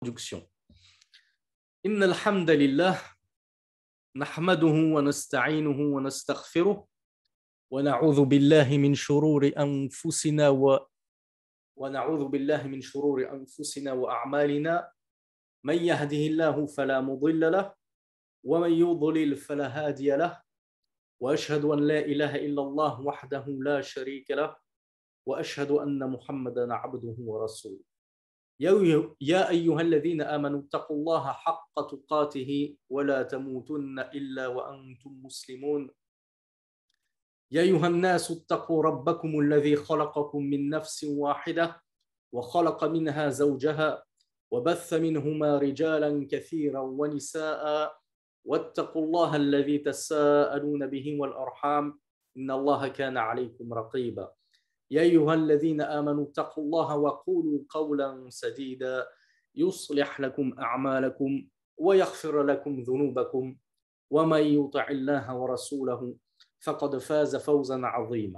Introduction. إن الحمد لله نحمده ونستعينه ونستغفره ونعوذ بالله من شرور أنفسنا وأعمالنا من يهده الله فلا مضل له ومن يضلل فلا هادي له وأشهد أن لا إله إلا الله وحده لا شريك له وأشهد أن محمدا عبده ورسوله يا أيها الذين آمنوا اتقوا الله حق تقاته ولا تموتن إلا وأنتم مسلمون يا أيها الناس اتقوا ربكم الذي خلقكم من نفس واحدة وخلق منها زوجها وبث منهما رجالا كثيرا ونساء واتقوا الله الذي تساءلون به والأرحام إن الله كان عليكم رقيبا يا أيها الذين آمنوا اتقوا الله وقولوا قولا سديدا يصلح لكم أعمالكم ويغفر لكم ذنوبكم ومن يطع الله ورسوله فقد فاز فوزا عظيما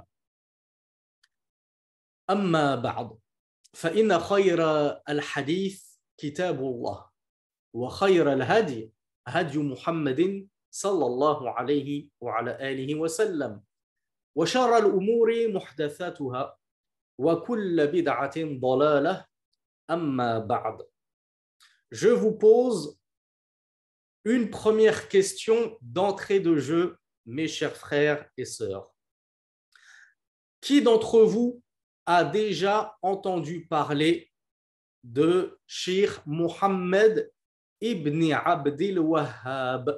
أما بعد فإن خير الحديث كتاب الله وخير الهدي هدي محمد صلى الله عليه وعلى آله وسلم وشر الأمور محدثاتها وكل بدعة ضلالة أما بعد. Je vous pose une première question d'entrée de jeu, mes chers frères et sœurs. Qui d'entre vous a déjà entendu parler de Cheikh Mohammed ibn Abdil Wahhab?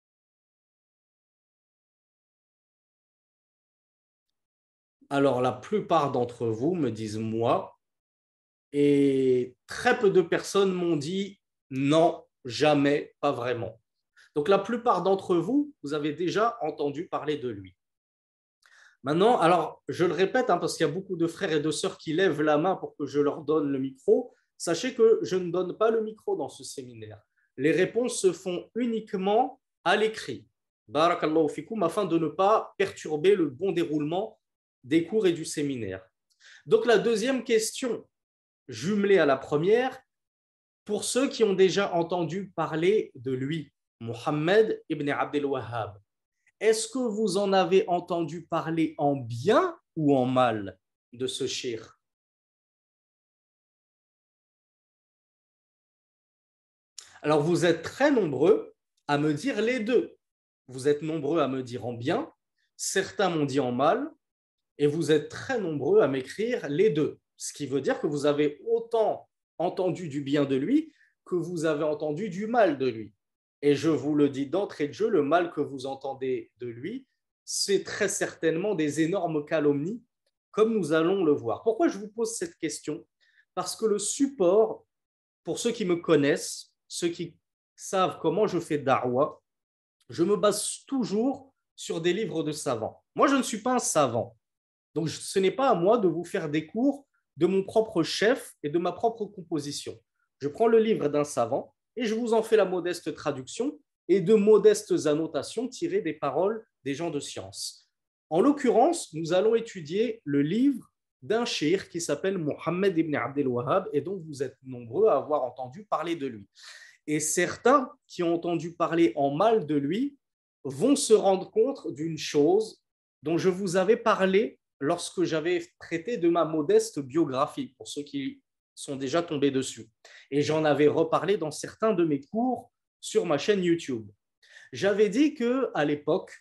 Alors, la plupart d'entre vous me disent moi, et très peu de personnes m'ont dit non, jamais, pas vraiment. Donc, la plupart d'entre vous, vous avez déjà entendu parler de lui. Maintenant, alors, je le répète, parce qu'il y a beaucoup de frères et de sœurs qui lèvent la main pour que je leur donne le micro. Sachez que je ne donne pas le micro dans ce séminaire. Les réponses se font uniquement à l'écrit. Barakallahu fikoum, afin de ne pas perturber le bon déroulement des cours et du séminaire. Donc la deuxième question, jumelée à la première, pour ceux qui ont déjà entendu parler de lui, Mohammed ibn Abdel Wahhab, est-ce que vous en avez entendu parler en bien ou en mal de ce cheikh? Alors vous êtes très nombreux à me dire les deux. Vous êtes nombreux à me dire en bien, certains m'ont dit en mal, et vous êtes très nombreux à m'écrire les deux. Ce qui veut dire que vous avez autant entendu du bien de lui que vous avez entendu du mal de lui. Et je vous le dis d'entrée de jeu, le mal que vous entendez de lui, c'est très certainement des énormes calomnies, comme nous allons le voir. Pourquoi je vous pose cette question? Parce que le support, pour ceux qui me connaissent, ceux qui savent comment je fais da'wa, je me base toujours sur des livres de savants. Moi, je ne suis pas un savant. Donc, ce n'est pas à moi de vous faire des cours de mon propre chef et de ma propre composition. Je prends le livre d'un savant et je vous en fais la modeste traduction et de modestes annotations tirées des paroles des gens de science. En l'occurrence, nous allons étudier le livre d'un cheikh qui s'appelle Mohammed ibn Abdel Wahhab et dont vous êtes nombreux à avoir entendu parler de lui. Et certains qui ont entendu parler en mal de lui vont se rendre compte d'une chose dont je vous avais parlé lorsque j'avais traité de ma modeste biographie, pour ceux qui sont déjà tombés dessus. Et j'en avais reparlé dans certains de mes cours sur ma chaîne YouTube. J'avais dit qu'à l'époque,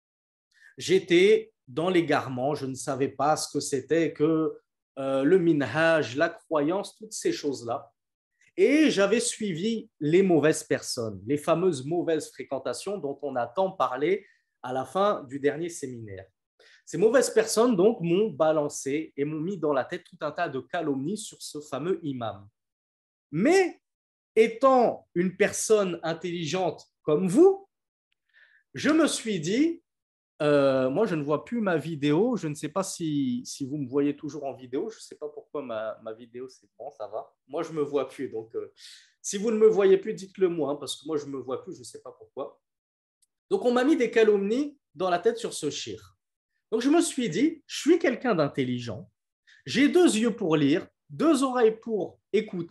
j'étais dans l'égarement, je ne savais pas ce que c'était que le minhaj, la croyance, toutes ces choses-là. Et j'avais suivi les mauvaises personnes, les fameuses mauvaises fréquentations dont on a tant parlé à la fin du dernier séminaire. Ces mauvaises personnes, donc, m'ont balancé et m'ont mis dans la tête tout un tas de calomnies sur ce fameux imam. Mais, étant une personne intelligente comme vous, je me suis dit, moi, je ne vois plus ma vidéo. Je ne sais pas si vous me voyez toujours en vidéo. Je ne sais pas pourquoi ma vidéo, c'est bon, ça va. Moi, je ne me vois plus. Donc, si vous ne me voyez plus, dites-le moi, parce que moi, je ne me vois plus, je ne sais pas pourquoi. Donc, on m'a mis des calomnies dans la tête sur ce cheikh. Donc, je me suis dit, je suis quelqu'un d'intelligent, j'ai 2 yeux pour lire, 2 oreilles pour écouter,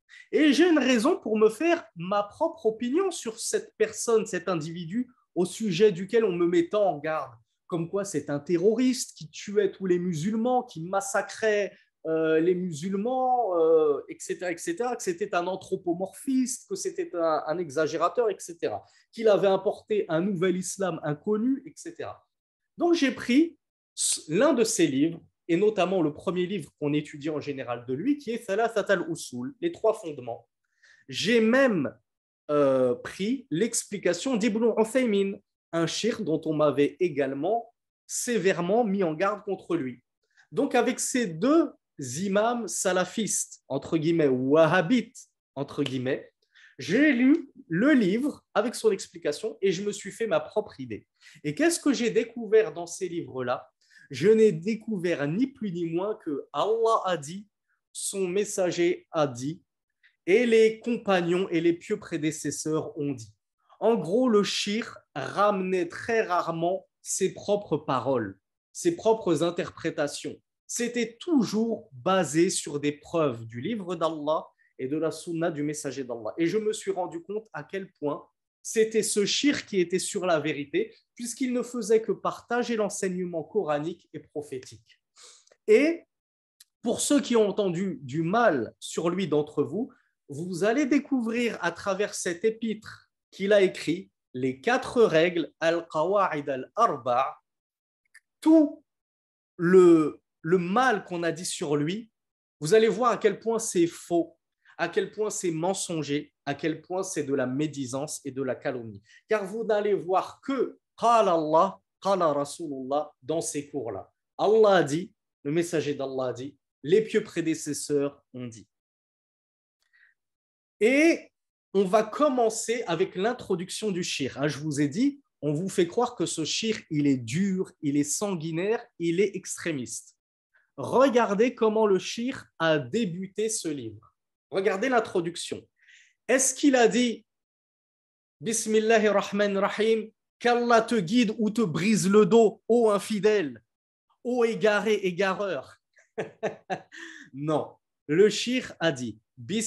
Et j'ai une raison pour me faire ma propre opinion sur cette personne, cet individu au sujet duquel on me mettait en garde. Comme quoi c'est un terroriste qui tuait tous les musulmans, qui massacrait les musulmans, etc., etc., que c'était un anthropomorphiste, que c'était un exagérateur, etc., qu'il avait importé un nouvel islam inconnu, etc. Donc j'ai pris l'un de ses livres, et notamment le premier livre qu'on étudie en général de lui, qui est Thalathat al-Usul, les trois fondements. J'ai même pris l'explication d'Ibn Uthaymin, un cheikh dont on m'avait également sévèrement mis en garde contre lui. Donc avec ces deux imams salafistes, entre guillemets, wahhabites, entre guillemets, j'ai lu le livre avec son explication et je me suis fait ma propre idée. Et qu'est-ce que j'ai découvert dans ces livres-là? Je n'ai découvert ni plus ni moins que Allah a dit, son messager a dit, et les compagnons et les pieux prédécesseurs ont dit. En gros, le shir ramenait très rarement ses propres paroles, ses propres interprétations. C'était toujours basé sur des preuves du livre d'Allah et de la sunna du messager d'Allah. Et je me suis rendu compte à quel point c'était ce shir qui était sur la vérité, puisqu'il ne faisait que partager l'enseignement coranique et prophétique. Et pour ceux qui ont entendu du mal sur lui d'entre vous, vous allez découvrir à travers cet épître qu'il a écrit, les 4 règles, Al-Qawa'id al-Arba', tout le mal qu'on a dit sur lui, vous allez voir à quel point c'est faux, à quel point c'est mensonger, à quel point c'est de la médisance et de la calomnie. Car vous n'allez voir que Qala Allah, Qala Rasulullah dans ces cours-là. Allah a dit, le messager d'Allah a dit, les pieux prédécesseurs ont dit. Et on va commencer avec l'introduction du shir. Je vous ai dit, on vous fait croire que ce shir, il est dur, il est sanguinaire, il est extrémiste. Regardez comment le shir a débuté ce livre. Regardez l'introduction. Est-ce qu'il a dit Bismillahirrahmanirrahim, qu'Allah te guide ou te brise le dos, ô infidèle, ô égaré, égareur? Non. Le shir a dit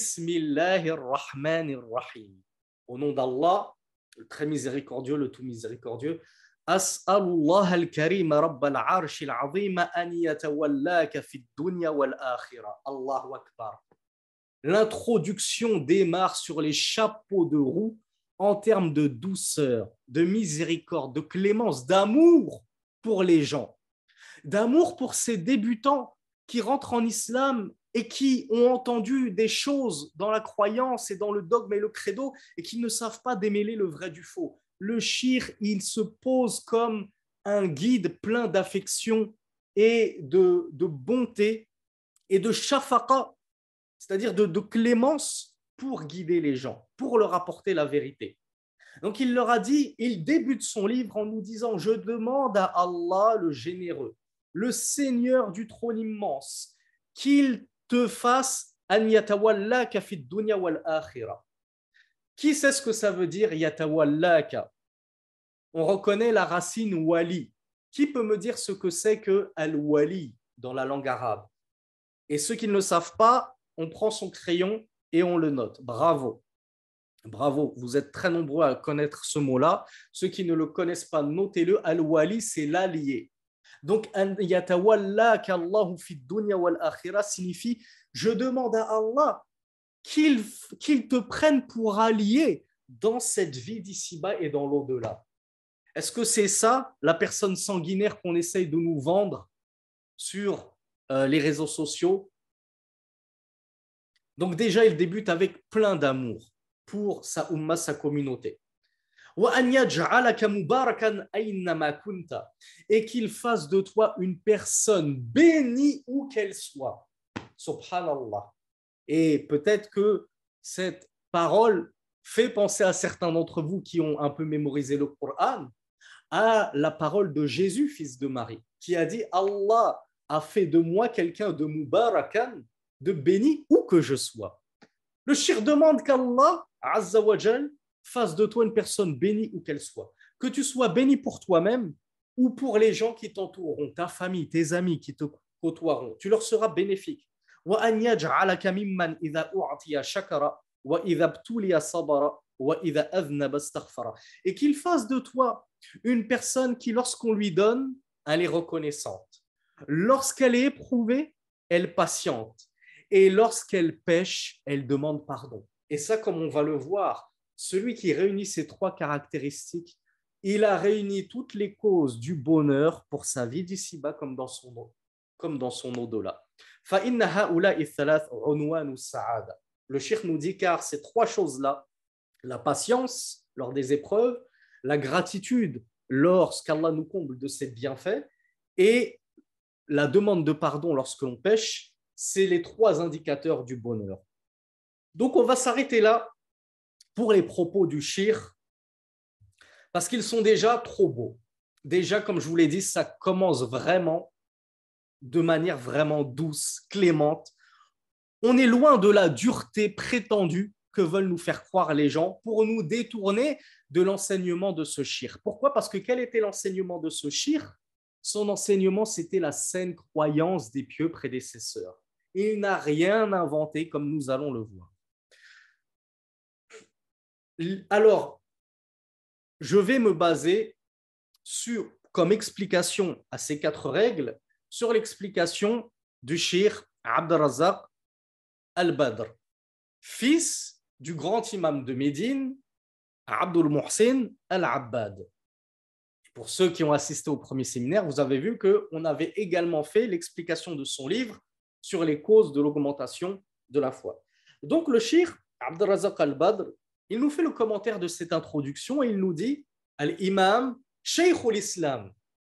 Bismillahirrahmanirrahim. Au nom d'Allah, le très miséricordieux, le tout miséricordieux. As'alullah al-karim rabbal arsh al-azim an yatawallaka fi dunya wal akhirah. Allahu akbar. L'introduction démarre sur les chapeaux de roue en termes de douceur, de miséricorde, de clémence, d'amour pour les gens, d'amour pour ces débutants qui rentrent en islam et qui ont entendu des choses dans la croyance et dans le dogme et le credo et qui ne savent pas démêler le vrai du faux. Le shir, il se pose comme un guide plein d'affection et de bonté et de shafaqa, c'est-à-dire de clémence pour guider les gens, pour leur apporter la vérité. Donc il leur a dit, il débute son livre en nous disant « Je demande à Allah le généreux, le Seigneur du trône immense, qu'il te fasse an yatawallaka fi dunya wal akhirah ». Qui sait ce que ça veut dire yatawallaka? On reconnaît la racine wali. Qui peut me dire ce que c'est que al-wali dans la langue arabe? Et ceux qui ne le savent pas, on prend son crayon et on le note. Bravo. Bravo, vous êtes très nombreux à connaître ce mot-là. Ceux qui ne le connaissent pas, notez-le. Al-wali, c'est l'allié. Donc, an yatawallaka Allahu fi dunya wal akhirah signifie je demande à Allah qu'il te prenne pour allié dans cette vie d'ici-bas et dans l'au-delà. Est-ce que c'est ça, la personne sanguinaire qu'on essaye de nous vendre sur les réseaux sociaux? Donc déjà, il débute avec plein d'amour pour sa umma, sa communauté. Et qu'il fasse de toi une personne bénie où qu'elle soit. Subhanallah. Et peut-être que cette parole fait penser à certains d'entre vous qui ont un peu mémorisé le Coran, à la parole de Jésus, fils de Marie, qui a dit Allah a fait de moi quelqu'un de mubarakan, de béni où que je sois. Le shir demande qu'Allah, Azza wa Jal, fasse de toi une personne bénie où qu'elle soit. Que tu sois béni pour toi-même ou pour les gens qui t'entoureront, ta famille, tes amis qui te côtoieront. Tu leur seras bénéfique. وأن يجعلك ممن إذا أعطي شكر وإذا ابتلي صبر وإذا أذنب استغفر. Et qu'il fasse de toi une personne qui, lorsqu'on lui donne, elle est reconnaissante. Lorsqu'elle est éprouvée, elle patiente. Et lorsqu'elle pêche, elle demande pardon. Et ça, comme on va le voir, celui qui réunit ces trois caractéristiques, il a réuni toutes les causes du bonheur pour sa vie d'ici-bas comme dans son au-delà. Le cheikh nous dit car ces trois choses-là, la patience lors des épreuves, la gratitude lorsqu'Allah nous comble de ses bienfaits et la demande de pardon lorsque l'on pêche, c'est les trois indicateurs du bonheur. Donc on va s'arrêter là pour les propos du cheikh parce qu'ils sont déjà trop beaux. Déjà, comme je vous l'ai dit, ça commence vraiment de manière vraiment douce, clémente. On est loin de la dureté prétendue que veulent nous faire croire les gens pour nous détourner de l'enseignement de ce shir. Pourquoi? Parce que quel était l'enseignement de ce shir? Son enseignement, c'était la saine croyance des pieux prédécesseurs. Il n'a rien inventé comme nous allons le voir. Alors, je vais me baser sur, comme explication à ces quatre règles, sur l'explication du shir Abd-Razzaq al-Badr, fils du grand imam de Médine, Abdul Muhsin al-Abbad. Pour ceux qui ont assisté au premier séminaire, vous avez vu qu'on avait également fait l'explication de son livre sur les causes de l'augmentation de la foi. Donc le cheikh Abd al-Razzaq al-Badr, il nous fait le commentaire de cette introduction et il nous dit Al-Imam Shaykh al-Islam.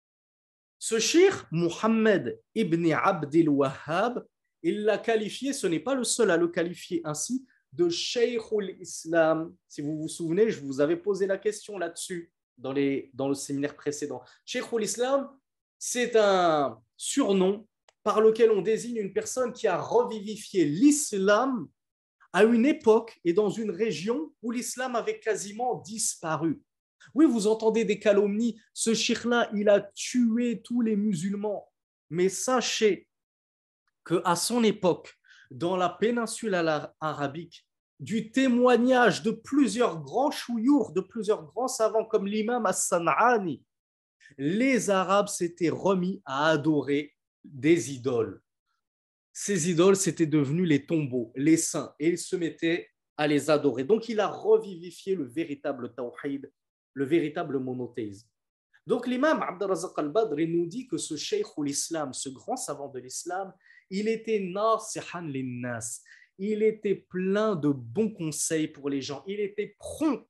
Ce cheikh, Muhammad ibn Abdil Wahhab, il l'a qualifié, ce n'est pas le seul à le qualifier ainsi, de Shaykh al-Islam. Si vous vous souvenez, je vous avais posé la question là-dessus dans le séminaire précédent. Shaykh al-Islam, c'est un surnom par lequel on désigne une personne qui a revivifié l'islam à une époque et dans une région où l'islam avait quasiment disparu. Oui, vous entendez des calomnies, ce cheikh-là, il a tué tous les musulmans. Mais sachez qu'à son époque, dans la péninsule arabique, du témoignage de plusieurs grands chouyours, de plusieurs grands savants comme l'imam As-San'ani, les Arabes s'étaient remis à adorer des idoles. Ces idoles, c'étaient devenus les tombeaux, les saints, et ils se mettaient à les adorer. Donc, il a revivifié le véritable tawhid, le véritable monothéisme. Donc, l'imam Abd al-Razzaq al-Badr nous dit que ce cheikh ou l'islam, ce grand savant de l'islam, il était nasihan linnas. Il était plein de bons conseils pour les gens. Il était prompt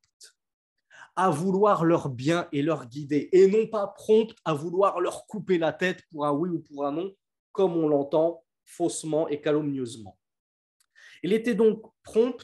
à vouloir leur bien et leur guider, et non pas prompt à vouloir leur couper la tête pour un oui ou pour un non, comme on l'entend faussement et calomnieusement. Il était donc prompt.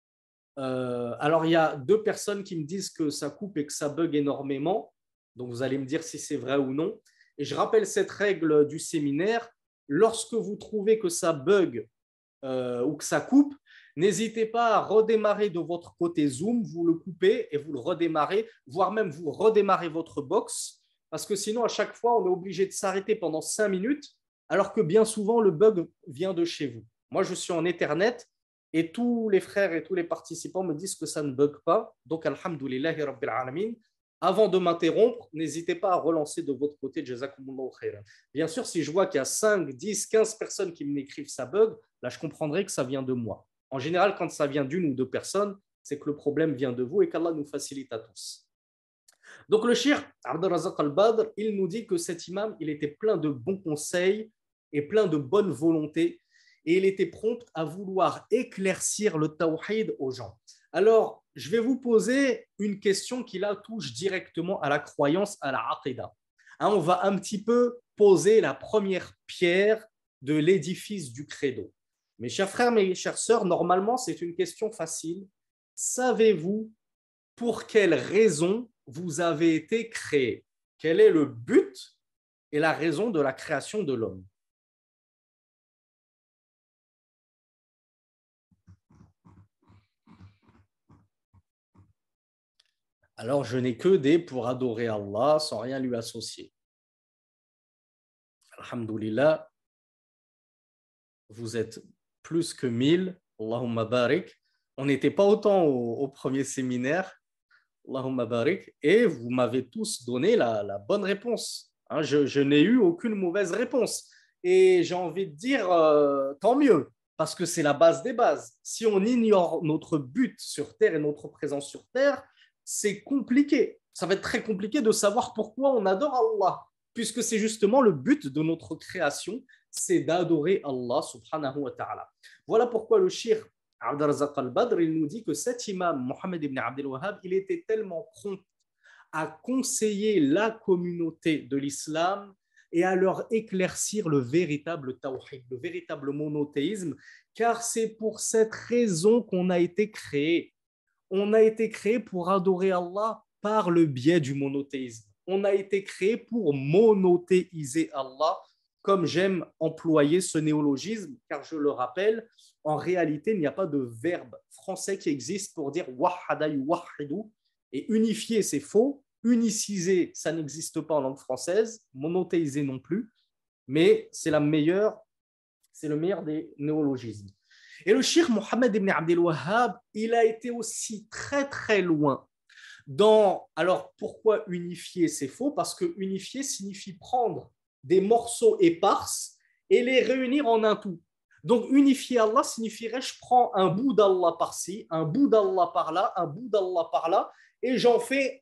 Alors, il y a deux personnes qui me disent que ça coupe et que ça bug énormément. Donc, vous allez me dire si c'est vrai ou non. Et je rappelle cette règle du séminaire. Lorsque vous trouvez que ça bug ou que ça coupe, n'hésitez pas à redémarrer de votre côté Zoom, vous le coupez et vous le redémarrez, voire même vous redémarrez votre box, parce que sinon, à chaque fois, on est obligé de s'arrêter pendant 5 minutes, alors que bien souvent, le bug vient de chez vous. Moi, je suis en Ethernet et tous les frères et tous les participants me disent que ça ne bug pas. Donc, alhamdoulillahi rabbil alamin. Avant de m'interrompre, n'hésitez pas à relancer de votre côté Jazakumullahu khairan. Bien sûr, si je vois qu'il y a 5, 10, 15 personnes qui m'écrivent ça bug, là, je comprendrai que ça vient de moi. En général, quand ça vient d'une ou deux personnes, c'est que le problème vient de vous et qu'Allah nous facilite à tous. Donc, le cheikh Abd al-Razzaq al-Badr, il nous dit que cet imam, il était plein de bons conseils et plein de bonne volonté et il était prompt à vouloir éclaircir le tawhid aux gens. Alors, je vais vous poser une question qui là touche directement à la croyance, à la aqidah. On va un petit peu poser la première pierre de l'édifice du credo. Mes chers frères, mes chères sœurs, normalement, c'est une question facile. Savez-vous pour quelle raison vous avez été créé? Quel est le but et la raison de la création de l'homme? Alors, je n'ai que des pour adorer Allah sans rien lui associer. Alhamdulillah. Vous êtes plus que 1000. Allahumma barik. On n'était pas autant au premier séminaire. Allahumma barik. Et vous m'avez tous donné la bonne réponse. Hein, je n'ai eu aucune mauvaise réponse. Et j'ai envie de dire, tant mieux, parce que c'est la base des bases. Si on ignore notre but sur Terre et notre présence sur Terre, c'est compliqué. Ça va être très compliqué de savoir pourquoi on adore Allah, puisque c'est justement le but de notre création, c'est d'adorer Allah subhanahu wa ta'ala. Voilà pourquoi le shir Abd al-Razzaq al-Badr, il nous dit que cet imam, Mohammed ibn Abdel Wahhab, il était tellement prompt à conseiller la communauté de l'islam et à leur éclaircir le véritable tawhid, le véritable monothéisme, car c'est pour cette raison qu'on a été créé. On a été créé pour adorer Allah par le biais du monothéisme. On a été créé pour monothéiser Allah, comme j'aime employer ce néologisme, car je le rappelle, en réalité, il n'y a pas de verbe français qui existe pour dire wahada yuwahhidu, et unifier, c'est faux. Uniciser, ça n'existe pas en langue française. Monothéiser non plus. Mais c'est le meilleur des néologismes. Et le cheikh Mohammed ibn Abdel Wahhab, il a été aussi très très loin alors pourquoi unifier, c'est faux? Parce que unifier signifie prendre des morceaux éparses et les réunir en un tout. Donc unifier Allah signifierait je prends un bout d'Allah par-ci, un bout d'Allah par-là, un bout d'Allah par-là, et j'en fais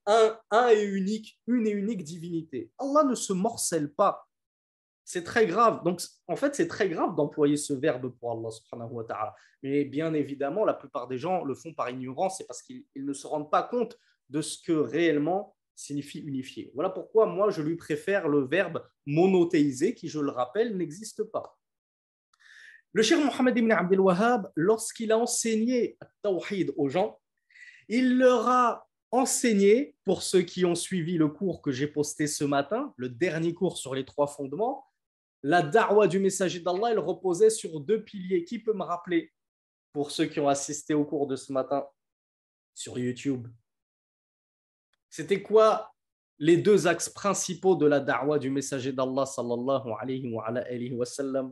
une et unique divinité. Allah ne se morcelle pas. C'est très grave. Donc, en fait, c'est très grave d'employer ce verbe pour Allah subhanahu wa ta'ala. Mais bien évidemment, la plupart des gens le font par ignorance, c'est parce qu'ils ne se rendent pas compte de ce que réellement signifie unifier. Voilà pourquoi moi, je lui préfère le verbe monothéiser, qui, je le rappelle, n'existe pas. Le cheikh Mohammed ibn Abdel Wahhab, lorsqu'il a enseigné le tawhid aux gens, il leur a enseigné, pour ceux qui ont suivi le cours que j'ai posté ce matin, le dernier cours sur les 3 fondements, la da'wa du messager d'Allah, elle reposait sur 2 piliers. Qui peut me rappeler, pour ceux qui ont assisté au cours de ce matin sur YouTube? C'était quoi les 2 axes principaux de la da'wa du messager d'Allah sallallahu alayhi wa sallam?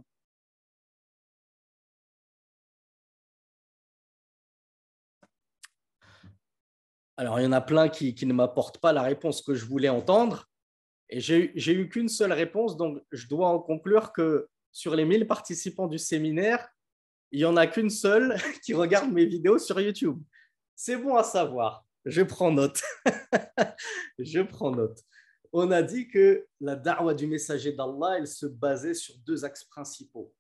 Alors, il y en a plein qui ne m'apportent pas la réponse que je voulais entendre. Et j'ai eu qu'une seule réponse, donc je dois en conclure que sur les 1000 participants du séminaire, il n'y en a qu'une seule qui regarde mes vidéos sur YouTube. C'est bon à savoir. Je prends note. Je prends note. On a dit que la da'wa du messager d'Allah, elle se basait sur 2 axes principaux.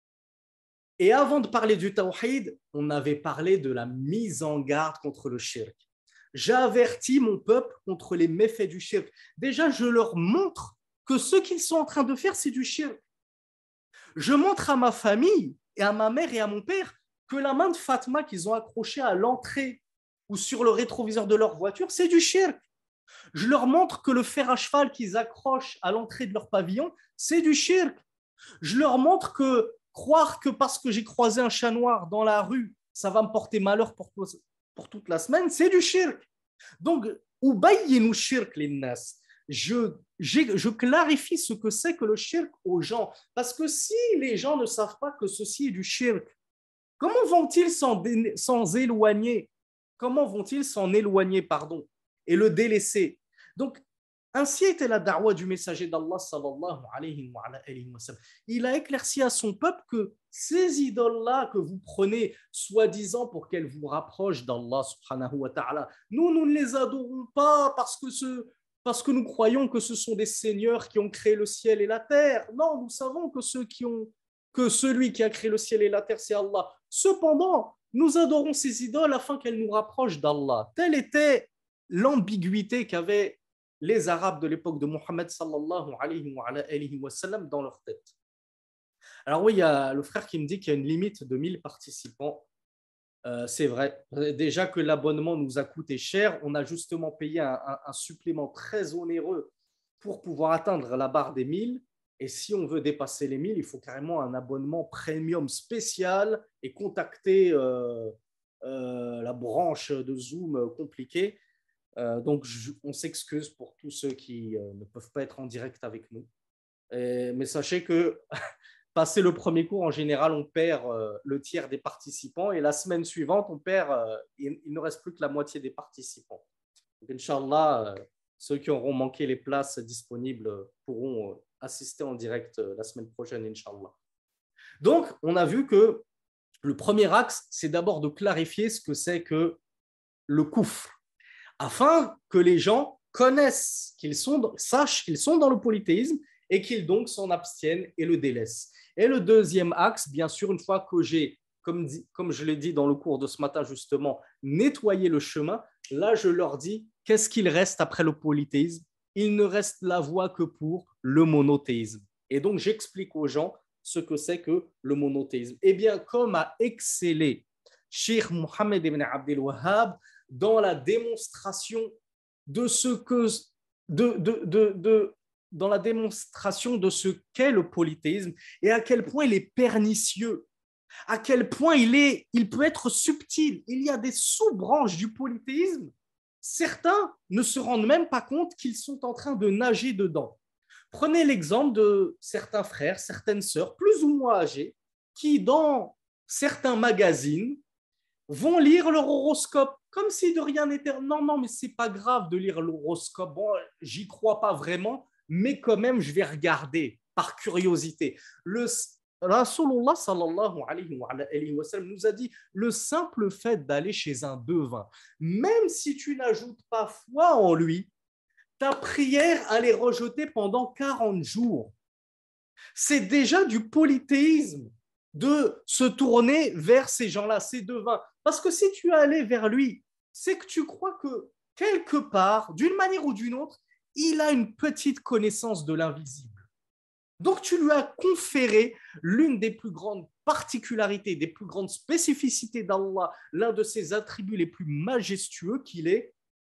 Et avant de parler du tawhid, on avait parlé de la mise en garde contre le shirk. J'avertis mon peuple contre les méfaits du shirk. Déjà, je leur montre que ce qu'ils sont en train de faire, c'est du shirk. Je montre à ma famille et à ma mère et à mon père que la main de Fatma qu'ils ont accrochée à l'entrée ou sur le rétroviseur de leur voiture, c'est du shirk. Je leur montre que le fer à cheval qu'ils accrochent à l'entrée de leur pavillon, c'est du shirk. Je leur montre que croire que parce que j'ai croisé un chat noir dans la rue, ça va me porter malheur pour toute la semaine, c'est du shirk. Donc, ubayyinu shirk linnas. Je clarifie ce que c'est que le shirk aux gens. Parce que si les gens ne savent pas que ceci est du shirk, comment vont-ils s'en éloigner? Comment vont-ils s'en éloigner, pardon, et le délaisser? Donc, ainsi était la da'wa du messager d'Allah sallallahu alayhi wa sallam. Il a éclairci à son peuple que ces idoles-là que vous prenez soi-disant pour qu'elles vous rapprochent d'Allah subhanahu wa ta'ala, nous ne les adorons pas parce que nous croyons que ce sont des seigneurs qui ont créé le ciel et la terre. Non, nous savons que celui qui a créé le ciel et la terre, c'est Allah. Cependant, nous adorons ces idoles afin qu'elles nous rapprochent d'Allah. Telle était l'ambiguïté qu'avaient les Arabes de l'époque de Mohammed sallallahu alayhi wa sallam dans leur tête. Alors oui, il y a le frère qui me dit qu'il y a une limite de 1000 participants. C'est vrai. Déjà que l'abonnement nous a coûté cher, on a justement payé un supplément très onéreux pour pouvoir atteindre la barre des 1000. Et si on veut dépasser les 1000, il faut carrément un abonnement premium spécial et contacter la branche de Zoom compliquée. Donc, on s'excuse pour tous ceux qui ne peuvent pas être en direct avec nous. Mais sachez que Passé le premier cours, en général, on perd le tiers des participants et la semaine suivante, il ne reste plus que la moitié des participants. Donc, Inch'Allah, ceux qui auront manqué les places disponibles pourront assister en direct la semaine prochaine, Inch'Allah. Donc, on a vu que le premier axe, c'est d'abord de clarifier ce que c'est que le koufr, afin que les gens connaissent, sachent qu'ils sont dans le polythéisme et qu'ils donc s'en abstiennent et le délaissent. Et le deuxième axe, bien sûr, une fois que j'ai, comme je l'ai dit dans le cours de ce matin justement, nettoyé le chemin, là je leur dis, qu'est-ce qu'il reste après le polythéisme? Il ne reste la voie que pour le monothéisme. Et donc j'explique aux gens ce que c'est que le monothéisme. Eh bien, comme a excellé Cheikh Mohammed ibn Abdel Wahhab dans la démonstration de ce que dans la démonstration de ce qu'est le polythéisme et à quel point il est pernicieux, à quel point il peut être subtil. Il y a des sous-branches du polythéisme. Certains ne se rendent même pas compte qu'ils sont en train de nager dedans. Prenez l'exemple de certains frères, certaines sœurs, plus ou moins âgés, qui, dans certains magazines, vont lire leur horoscope comme si de rien n'était. Non, non, mais c'est pas grave de lire l'horoscope. Bon, j'y crois pas vraiment, mais quand même, je vais regarder par curiosité. Le Rasulullah sallallahu alayhi wa sallam nous a dit le simple fait d'aller chez un devin, même si tu n'ajoutes pas foi en lui, ta prière allait rejeter pendant 40 jours. C'est déjà du polythéisme de se tourner vers ces gens-là, ces devins. Parce que si tu es allé vers lui, c'est que tu crois que quelque part, d'une manière ou d'une autre, il a une petite connaissance de l'invisible. Donc tu lui as conféré l'une des plus grandes particularités, des plus grandes spécificités d'Allah, l'un de ses attributs les plus majestueux qui est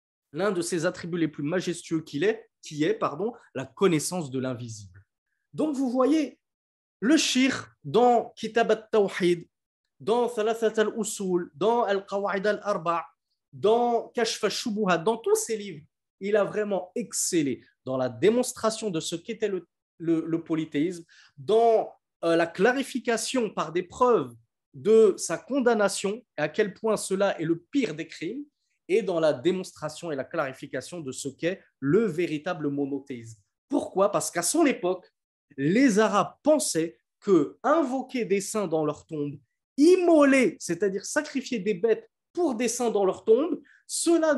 la connaissance de l'invisible. Donc vous voyez, le shir dans Kitab al-Tawhid, dans Thalathat al-Usul, dans Al-Qawa'id al-Arba', dans Kashf al-Shubuhat, dans tous ces livres, il a vraiment excellé dans la démonstration de ce qu'était le polythéisme, dans la clarification par des preuves de sa condamnation et à quel point cela est le pire des crimes, et dans la démonstration et la clarification de ce qu'est le véritable monothéisme. Pourquoi? Parce qu'à son époque, les Arabes pensaient que invoquer des saints dans leur tombe, immoler, c'est-à-dire sacrifier des bêtes pour des saints dans leur tombe, cela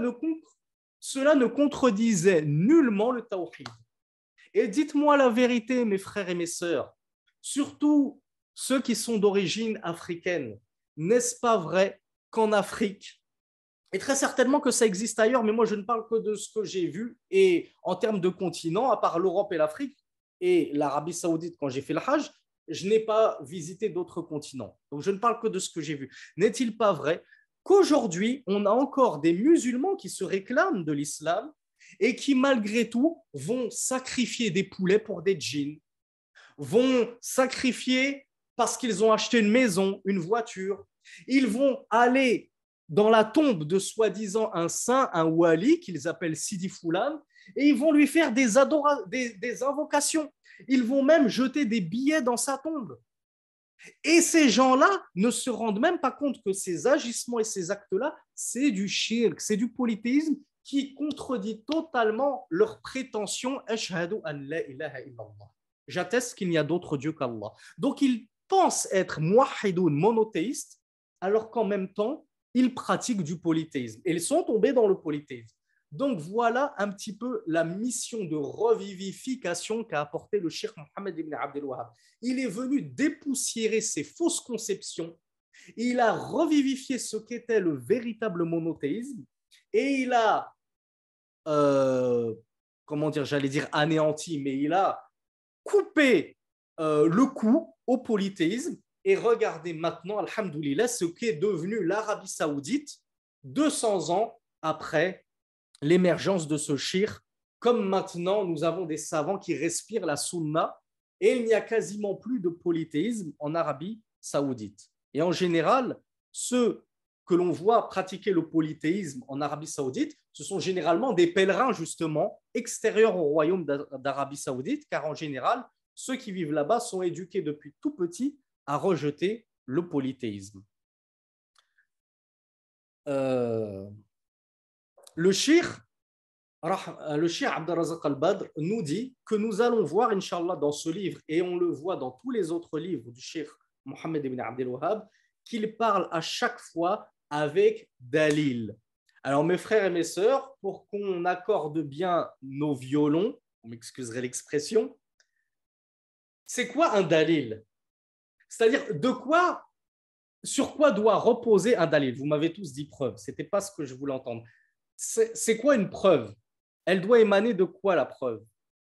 ne contredisait nullement le tawhid. Et dites-moi la vérité, mes frères et mes sœurs, surtout ceux qui sont d'origine africaine, n'est-ce pas vrai qu'en Afrique, et très certainement que ça existe ailleurs, mais moi je ne parle que de ce que j'ai vu, et en termes de continent, à part l'Europe et l'Afrique et l'Arabie Saoudite quand j'ai fait le Hajj, je n'ai pas visité d'autres continents. Donc je ne parle que de ce que j'ai vu. N'est-il pas vrai qu'aujourd'hui, on a encore des musulmans qui se réclament de l'islam et qui, malgré tout, vont sacrifier des poulets pour des djinns, vont sacrifier parce qu'ils ont acheté une maison, une voiture. Ils vont aller dans la tombe de soi-disant un saint, un wali, qu'ils appellent Sidi Foulan, et ils vont lui faire des invocations. Ils vont même jeter des billets dans sa tombe. Et ces gens-là ne se rendent même pas compte que ces agissements et ces actes-là, c'est du shirk, c'est du polythéisme qui contredit totalement leur prétention « Ashhadu an la ilaha illallah ». J'atteste qu'il n'y a d'autre Dieu qu'Allah. Donc ils pensent être muwahhidoun, monothéistes, alors qu'en même temps, ils pratiquent du polythéisme. Et ils sont tombés dans le polythéisme. Donc voilà un petit peu la mission de revivification qu'a apporté le cheikh Mohammed ibn Abdel Wahhab. Il est venu dépoussiérer ces fausses conceptions, il a revivifié ce qu'était le véritable monothéisme et il a, anéanti, mais il a coupé le cou au polythéisme. Et regardez maintenant, alhamdoulilah, ce qu'est devenu l'Arabie Saoudite 200 ans après l'émergence de ce shirk. Comme maintenant, nous avons des savants qui respirent la sunna et il n'y a quasiment plus de polythéisme en Arabie Saoudite. Et en général, ceux que l'on voit pratiquer le polythéisme en Arabie Saoudite, ce sont généralement des pèlerins justement extérieurs au royaume d'Arabie Saoudite, car en général, ceux qui vivent là-bas sont éduqués depuis tout petit à rejeter le polythéisme. Le shir Abd al-Razak al-Badr nous dit que nous allons voir, Inch'Allah, dans ce livre, et on le voit dans tous les autres livres du Cheikh Mohammed ibn Abdel Wahhab, qu'il parle à chaque fois avec dalil. Alors, mes frères et mes sœurs, pour qu'on accorde bien nos violons, vous m'excuserez l'expression, c'est quoi un dalil? C'est-à-dire, sur quoi doit reposer un dalil? Vous m'avez tous dit preuve, ce n'était pas ce que je voulais entendre. C'est quoi une preuve? Elle doit émaner de quoi la preuve?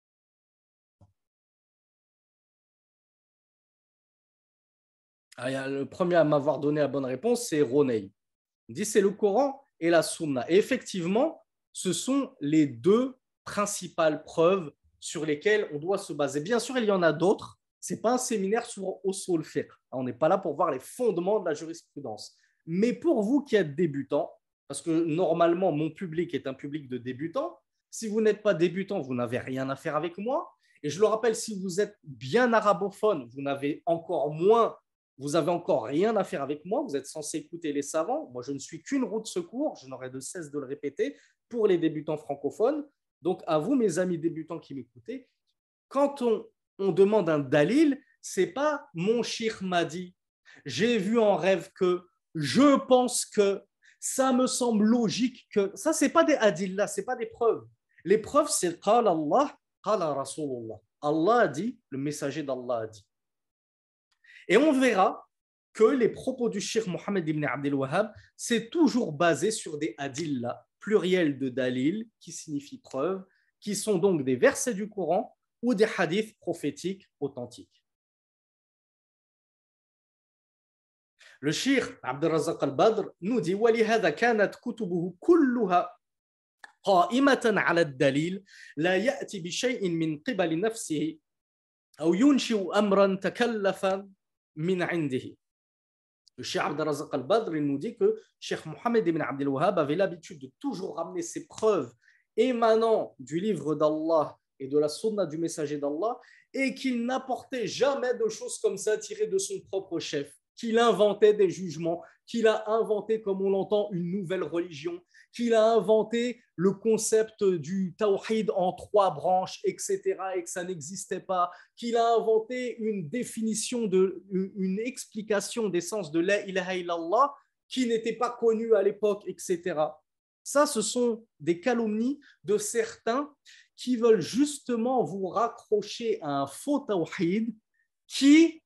Le premier à m'avoir donné la bonne réponse, c'est Roney. Il dit c'est le Coran et la Sunna. Et effectivement, ce sont les deux principales preuves sur lesquelles on doit se baser. Bien sûr, il y en a d'autres. Ce n'est pas un séminaire sur Usul Fiqh. On n'est pas là pour voir les fondements de la jurisprudence. Mais pour vous qui êtes débutants, parce que normalement, mon public est un public de débutants, si vous n'êtes pas débutant, vous n'avez rien à faire avec moi. Et je le rappelle, si vous êtes bien arabophone, vous avez encore rien à faire avec moi. Vous êtes censé écouter les savants. Moi, je ne suis qu'une roue de secours. Je n'aurai de cesse de le répéter pour les débutants francophones. Donc, à vous, mes amis débutants qui m'écoutez, quand on demande un dalil, ce n'est pas mon shir m'a dit, j'ai vu en rêve que, je pense que, ça me semble logique que. Ça, ce n'est pas des adillas, ce n'est pas des preuves. Les preuves, c'est qala Allah, qala Rasulullah. Allah a dit, le messager d'Allah a dit. Et on verra que les propos du Cheikh Mohammed ibn Abdel Wahhab, c'est toujours basé sur des adillah, pluriel de dalil, qui signifie preuve, qui sont donc des versets du Coran ou des hadiths prophétiques authentiques. Le Cheikh Abd al-Razak al-Badr nous dit وَلِهَذَا كَانَتْ كُتُبُهُ كُلُّهَا قائمة على الدليل لا يأتي بشيء من قبل نفسه أو ينشئ أمرا تكلفا من عنده. Le Cheikh Abd al-Razak al-Badr nous dit que Cheikh Mohammed ibn Abdel Wahhab avait l'habitude de toujours ramener ses preuves émanant du livre d'Allah et de la sunna du messager d'Allah et qu'il n'apportait jamais de choses comme ça tirées de son propre chef, qu'il inventait des jugements, qu'il a inventé, comme on l'entend, une nouvelle religion, qu'il a inventé le concept du tawhid en 3 branches, etc., et que ça n'existait pas, qu'il a inventé une définition, une explication des sens de la ilaha illallah qui n'était pas connue à l'époque, etc. Ça, ce sont des calomnies de certains qui veulent justement vous raccrocher à un faux tawhid qui,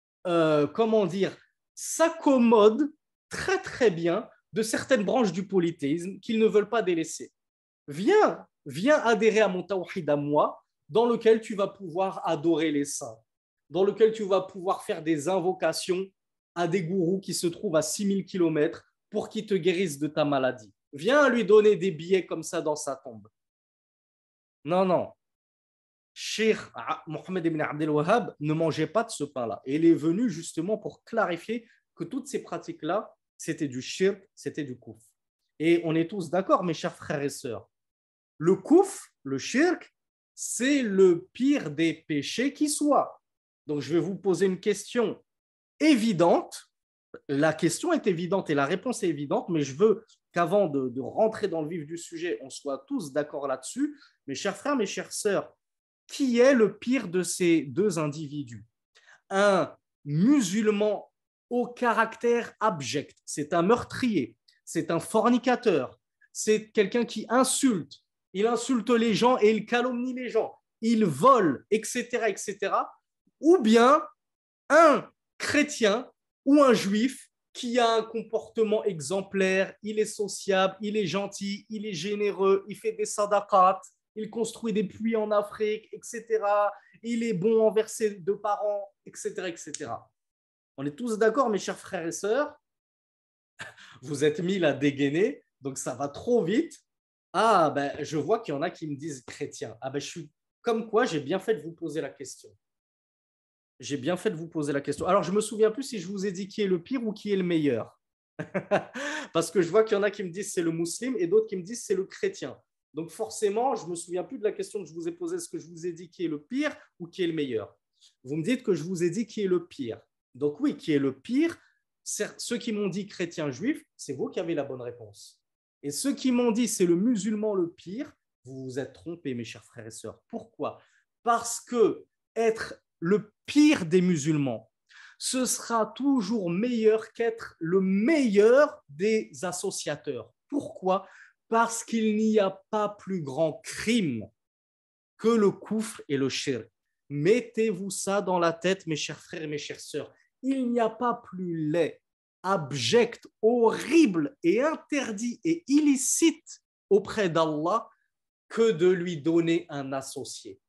s'accommode très très bien de certaines branches du polythéisme qu'ils ne veulent pas délaisser. Viens adhérer à mon tawhid à moi, dans lequel tu vas pouvoir adorer les saints, dans lequel tu vas pouvoir faire des invocations à des gourous qui se trouvent à 6000 km pour qu'ils te guérissent de ta maladie. Viens lui donner des billets comme ça dans sa tombe. Non. Cheikh Mohammed ibn Abdel Wahhab ne mangeait pas de ce pain-là. Et il est venu justement pour clarifier que toutes ces pratiques-là, c'était du shirk, c'était du kouf. Et on est tous d'accord, mes chers frères et sœurs. Le kouf, le shirk, c'est le pire des péchés qui soit. Donc, je vais vous poser une question évidente. La question est évidente et la réponse est évidente, mais je veux qu'avant de rentrer dans le vif du sujet, on soit tous d'accord là-dessus. Mes chers frères, mes chères sœurs, qui est le pire de ces deux individus? Un musulman au caractère abject, c'est un meurtrier, c'est un fornicateur, c'est quelqu'un qui insulte, il insulte les gens et il calomnie les gens, il vole, etc., etc. Ou bien un chrétien ou un juif qui a un comportement exemplaire, il est sociable, il est gentil, il est généreux, il fait des sadaqat, il construit des puits en Afrique, etc. Il est bon envers ses 2 parents, etc., etc. On est tous d'accord, mes chers frères et sœurs? Vous êtes mis à dégainer, donc ça va trop vite. Ah, ben, je vois qu'il y en a qui me disent chrétien. Ah, ben, je suis comme quoi, j'ai bien fait de vous poser la question. J'ai bien fait de vous poser la question. Alors, je ne me souviens plus si je vous ai dit qui est le pire ou qui est le meilleur. Parce que je vois qu'il y en a qui me disent c'est le musulman et d'autres qui me disent c'est le chrétien. Donc forcément, je ne me souviens plus de la question que je vous ai posée. Est-ce que je vous ai dit qui est le pire ou qui est le meilleur? Vous me dites que je vous ai dit qui est le pire. Donc oui, qui est le pire? Ceux qui m'ont dit chrétien juif, c'est vous qui avez la bonne réponse. Et ceux qui m'ont dit c'est le musulman le pire, vous vous êtes trompés, mes chers frères et sœurs. Pourquoi? Parce que être le pire des musulmans, ce sera toujours meilleur qu'être le meilleur des associateurs. Pourquoi? Parce qu'il n'y a pas plus grand crime que le koufr et le shirk. Mettez-vous ça dans la tête, mes chers frères et mes chères sœurs. Il n'y a pas plus laid, abject, horrible et interdit et illicite auprès d'Allah que de lui donner un associé.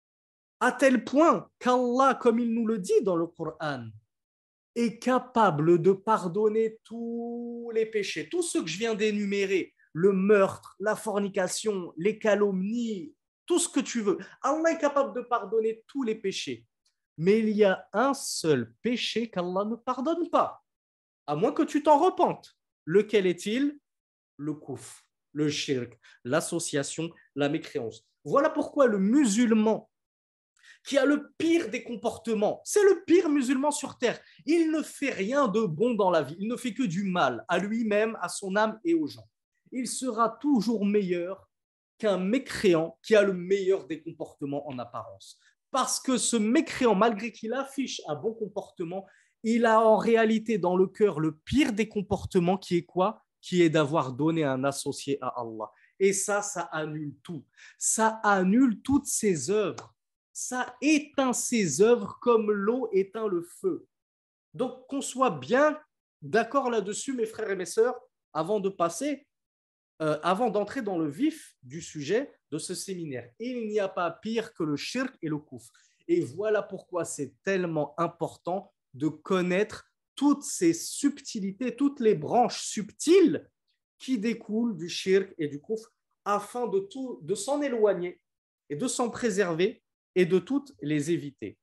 À tel point qu'Allah, comme il nous le dit dans le Coran, est capable de pardonner tous les péchés, tous ceux que je viens d'énumérer, le meurtre, la fornication, les calomnies, tout ce que tu veux. Allah est capable de pardonner tous les péchés. Mais il y a un seul péché qu'Allah ne pardonne pas, à moins que tu t'en repentes. Lequel est-il? Le kouf, le shirk, l'association, la mécréance. Voilà pourquoi le musulman qui a le pire des comportements, c'est le pire musulman sur terre. Il ne fait rien de bon dans la vie, il ne fait que du mal à lui-même, à son âme et aux gens. Il sera toujours meilleur qu'un mécréant qui a le meilleur des comportements en apparence. Parce que ce mécréant, malgré qu'il affiche un bon comportement, il a en réalité dans le cœur le pire des comportements qui est quoi? Qui est d'avoir donné un associé à Allah. Et ça annule tout. Ça annule toutes ses œuvres. Ça éteint ses œuvres comme l'eau éteint le feu. Donc, qu'on soit bien d'accord là-dessus, mes frères et mes sœurs, avant de passer, avant d'entrer dans le vif du sujet de ce séminaire. Il n'y a pas pire que le shirk et le koufr. Et voilà pourquoi c'est tellement important de connaître toutes ces subtilités, toutes les branches subtiles qui découlent du shirk et du koufr, afin de s'en éloigner et de s'en préserver et de toutes les éviter.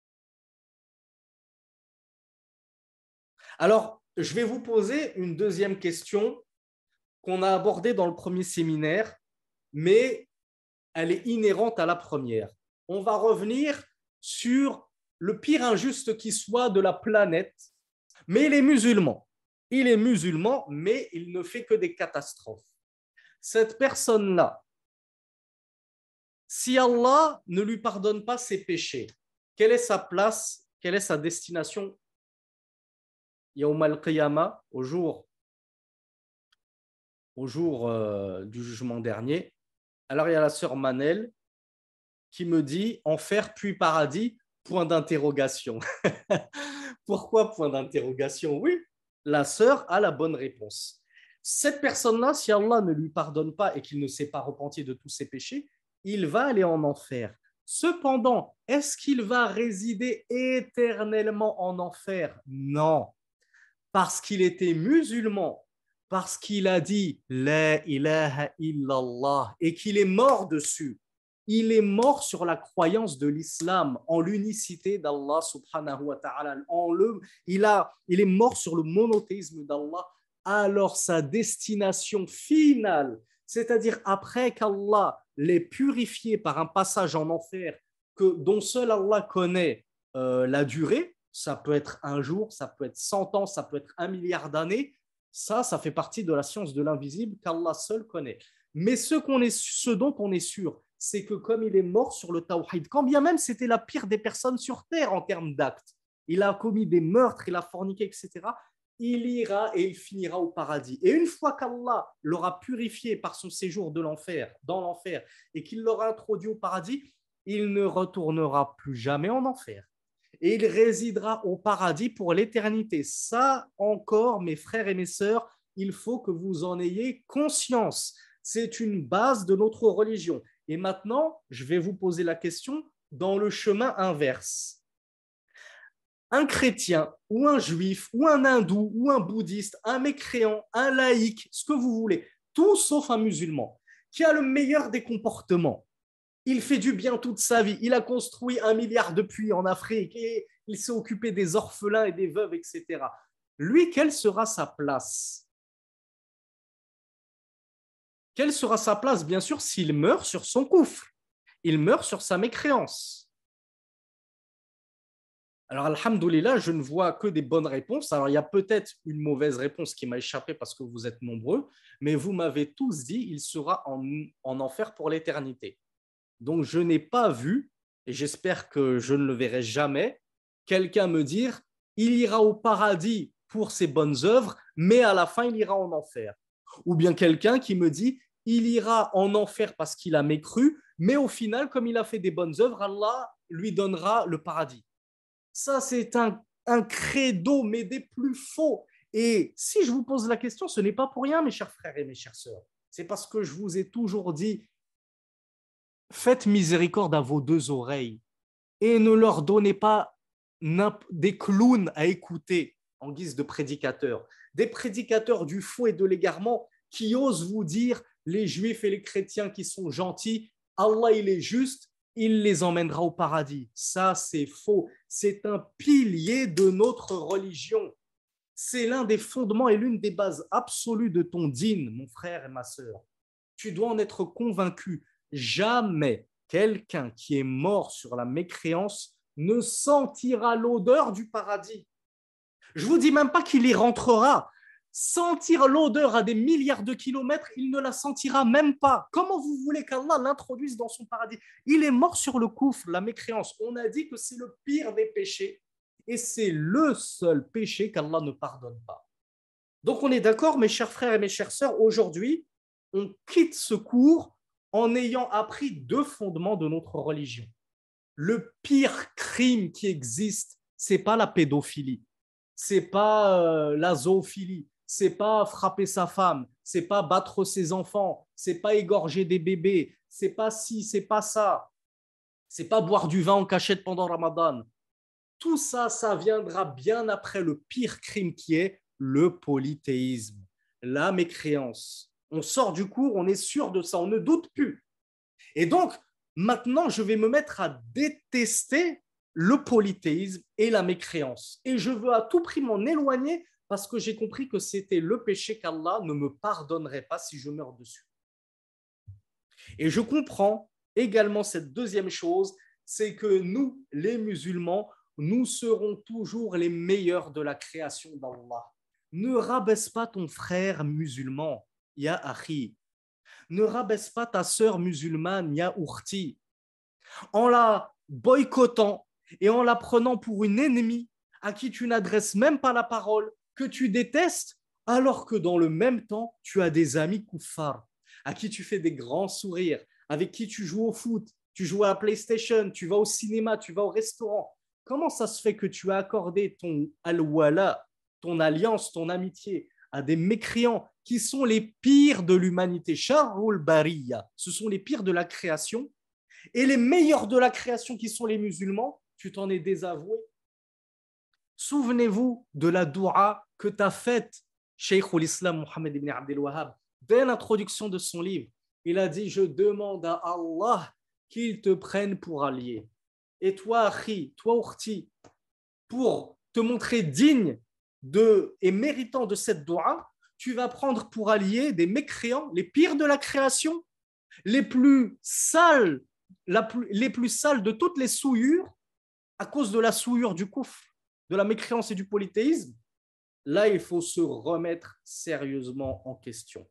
Alors, je vais vous poser une deuxième question qu'on a abordée dans le premier séminaire, mais elle est inhérente à la première. On va revenir sur le pire injuste qui soit de la planète, mais il est musulman. Il est musulman, mais il ne fait que des catastrophes. Cette personne-là, si Allah ne lui pardonne pas ses péchés, quelle est sa place, quelle est sa destination Yawm al-Qiyamah, au jour du jugement dernier? Alors, il y a la sœur Manel qui me dit enfer puis paradis, point d'interrogation. Pourquoi point d'interrogation? Oui, la sœur a la bonne réponse. Cette personne-là, si Allah ne lui pardonne pas et qu'il ne s'est pas repenti de tous ses péchés, il va aller en enfer. Cependant, est-ce qu'il va résider éternellement en enfer? Non, parce qu'il était musulman, parce qu'il a dit La ilaha illallah et qu'il est mort dessus. Il est mort sur la croyance de l'islam, en l'unicité d'Allah subhanahu wa ta'ala. Il est mort sur le monothéisme d'Allah. Alors sa destination finale, c'est-à-dire après qu'Allah l'ait purifié par un passage en enfer dont seul Allah connaît la durée, ça peut être un jour, ça peut être 100 ans, ça peut être 1 milliard d'années, ça fait partie de la science de l'invisible qu'Allah seul connaît. Mais ce dont on est sûr, c'est que comme il est mort sur le tawhid, quand bien même c'était la pire des personnes sur terre en termes d'actes, il a commis des meurtres, il a forniqué, etc., il ira et il finira au paradis. Et une fois qu'Allah l'aura purifié par son séjour dans l'enfer, et qu'il l'aura introduit au paradis, il ne retournera plus jamais en enfer. Et il résidera au paradis pour l'éternité. Ça encore, mes frères et mes sœurs, il faut que vous en ayez conscience. C'est une base de notre religion. Et maintenant, je vais vous poser la question dans le chemin inverse. Un chrétien ou un juif ou un hindou ou un bouddhiste, un mécréant, un laïc, ce que vous voulez, tout sauf un musulman, qui a le meilleur des comportements. Il fait du bien toute sa vie. Il a construit 1 milliard de puits en Afrique et il s'est occupé des orphelins et des veuves, etc. Lui, quelle sera sa place? Quelle sera sa place, bien sûr, s'il meurt sur son koufr? Il meurt sur sa mécréance. Alors, alhamdoulilah, je ne vois que des bonnes réponses. Alors, il y a peut-être une mauvaise réponse qui m'a échappé parce que vous êtes nombreux, mais vous m'avez tous dit il sera en enfer pour l'éternité. Donc, je n'ai pas vu, et j'espère que je ne le verrai jamais, quelqu'un me dire il ira au paradis pour ses bonnes œuvres, mais à la fin, il ira en enfer. Ou bien quelqu'un qui me dit il ira en enfer parce qu'il a mécru, mais au final, comme il a fait des bonnes œuvres, Allah lui donnera le paradis. Ça, c'est un credo, mais des plus faux. Et si je vous pose la question, ce n'est pas pour rien, mes chers frères et mes chères sœurs. C'est parce que je vous ai toujours dit, faites miséricorde à vos deux oreilles et ne leur donnez pas des clowns à écouter en guise de prédicateurs. Des prédicateurs du faux et de l'égarement qui osent vous dire, les juifs et les chrétiens qui sont gentils, Allah il est juste, il les emmènera au paradis. Ça, c'est faux. C'est un pilier de notre religion. C'est l'un des fondements et l'une des bases absolues de ton dîn, mon frère et ma sœur. Tu dois en être convaincu. Jamais quelqu'un qui est mort sur la mécréance ne sentira l'odeur du paradis. Je ne vous dis même pas qu'il y rentrera. Sentir l'odeur à des milliards de kilomètres, il ne la sentira même pas. Comment vous voulez qu'Allah l'introduise dans son paradis? Il est mort sur le coufre, la mécréance. On a dit que c'est le pire des péchés et c'est le seul péché qu'Allah ne pardonne pas. Donc on est d'accord, mes chers frères et mes chères sœurs, aujourd'hui, on quitte ce cours en ayant appris deux fondements de notre religion. Le pire crime qui existe, c'est pas la pédophilie, c'est pas la zoophilie, c'est pas frapper sa femme, c'est pas battre ses enfants, c'est pas égorger des bébés, c'est pas ci, c'est pas ça, c'est pas boire du vin en cachette pendant Ramadan. Tout ça, ça viendra bien après le pire crime qui est le polythéisme, la mécréance. On sort du cours, on est sûr de ça, on ne doute plus. Et donc, maintenant, je vais me mettre à détester le polythéisme et la mécréance. Et je veux à tout prix m'en éloigner parce que j'ai compris que c'était le péché qu'Allah ne me pardonnerait pas si je meurs dessus. Et je comprends également cette deuxième chose, c'est que nous, les musulmans, nous serons toujours les meilleurs de la création d'Allah. Ne rabaisse pas ton frère musulman, ya akhi. Ne rabaisse pas ta sœur musulmane, ya ukhti. En la boycottant et en la prenant pour une ennemie à qui tu n'adresses même pas la parole, que tu détestes, alors que dans le même temps, tu as des amis kuffar, à qui tu fais des grands sourires, avec qui tu joues au foot, tu joues à la PlayStation, tu vas au cinéma, tu vas au restaurant. Comment ça se fait que tu as accordé ton al-wala, ton alliance, ton amitié à des mécréants qui sont les pires de l'humanité? Sharrul Bariya, ce sont les pires de la création. Et les meilleurs de la création qui sont les musulmans, tu t'en es désavoué. Souvenez-vous de la doua que t'a faite Cheikh l'Islam Mohammed ibn Abdel Wahhab dès l'introduction de son livre. Il a dit, je demande à Allah qu'il te prenne pour allié. Et toi, Akhi, toi, Urti, pour te montrer digne et méritant de cette doua, tu vas prendre pour allié des mécréants, les pires de la création, les plus sales, les plus sales de toutes les souillures, à cause de la souillure du koufr, de la mécréance et du polythéisme. Là, il faut se remettre sérieusement en question.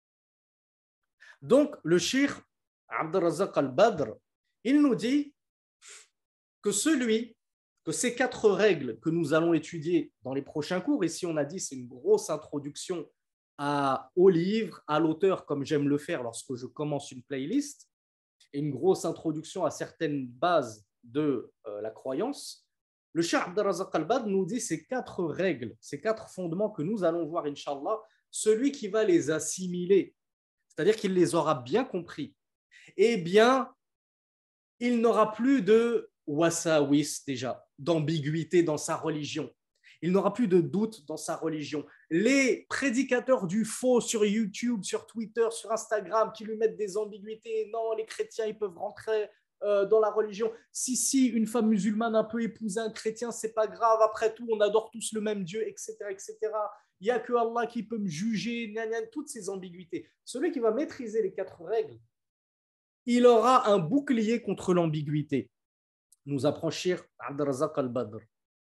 Donc, le cheikh Abdelrazak al-Badr, il nous dit que ces quatre règles que nous allons étudier dans les prochains cours, ici on a dit c'est une grosse introduction au livre, à l'auteur, comme j'aime le faire lorsque je commence une playlist, et une grosse introduction à certaines bases de la croyance. Le Cheikh Abdelrazak al-Badr nous dit ces quatre règles, ces quatre fondements que nous allons voir, Inch'Allah, celui qui va les assimiler, c'est-à-dire qu'il les aura bien compris, eh bien, il n'aura plus de wasawis déjà, d'ambiguïté dans sa religion. Il n'aura plus de doute dans sa religion. Les prédicateurs du faux sur YouTube, sur Twitter, sur Instagram, qui lui mettent des ambiguïtés, non, les chrétiens, ils peuvent rentrer dans la religion. Si, une femme musulmane peut épouser un chrétien, c'est pas grave, après tout, on adore tous le même Dieu, etc., etc. Il n'y a que Allah qui peut me juger, toutes ces ambiguïtés. Celui qui va maîtriser les quatre règles, il aura un bouclier contre l'ambiguïté. Nous apprend Cheikh Abdelrazak al-Badr.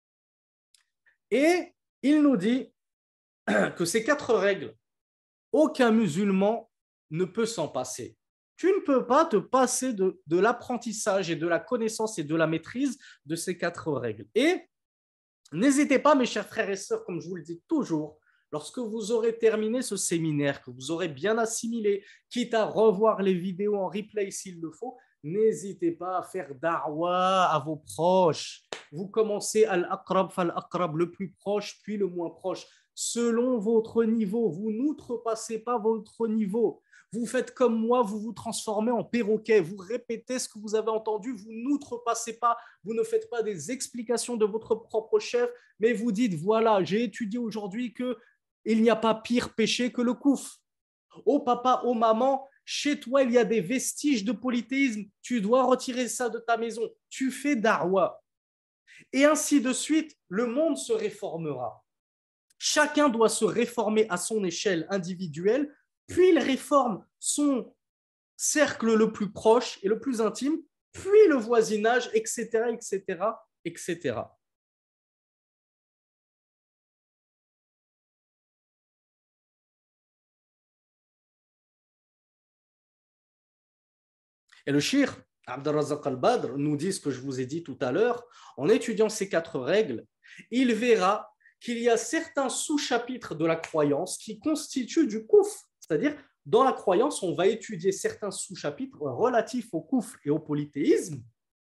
Et il nous dit que ces 4 règles, aucun musulman ne peut s'en passer. Tu ne peux pas te passer de l'apprentissage et de la connaissance et de la maîtrise de ces 4 règles. Et n'hésitez pas, mes chers frères et sœurs, comme je vous le dis toujours, lorsque vous aurez terminé ce séminaire, que vous aurez bien assimilé, quitte à revoir les vidéos en replay s'il le faut, n'hésitez pas à faire da'wa à vos proches. Vous commencez al-aqrab fal-aqrab, le plus proche, puis le moins proche, selon votre niveau. Vous n'outrepassez pas votre niveau. Vous faites comme moi, vous vous transformez en perroquet, vous répétez ce que vous avez entendu, vous n'outrepassez pas, vous ne faites pas des explications de votre propre chef, mais vous dites, voilà, j'ai étudié aujourd'hui qu'il n'y a pas pire péché que le koufr. Oh papa, oh maman, chez toi, il y a des vestiges de polythéisme, tu dois retirer ça de ta maison, tu fais darwa. Et ainsi de suite, le monde se réformera. Chacun doit se réformer à son échelle individuelle, puis il réforme son cercle le plus proche et le plus intime, puis le voisinage, etc., etc., etc. Et le shir, Abdelrazak al-Badr, nous dit ce que je vous ai dit tout à l'heure. En étudiant ces 4 règles, il verra qu'il y a certains sous-chapitres de la croyance qui constituent du koufr. C'est-à-dire, dans la croyance, on va étudier certains sous-chapitres relatifs au koufr et au polythéisme.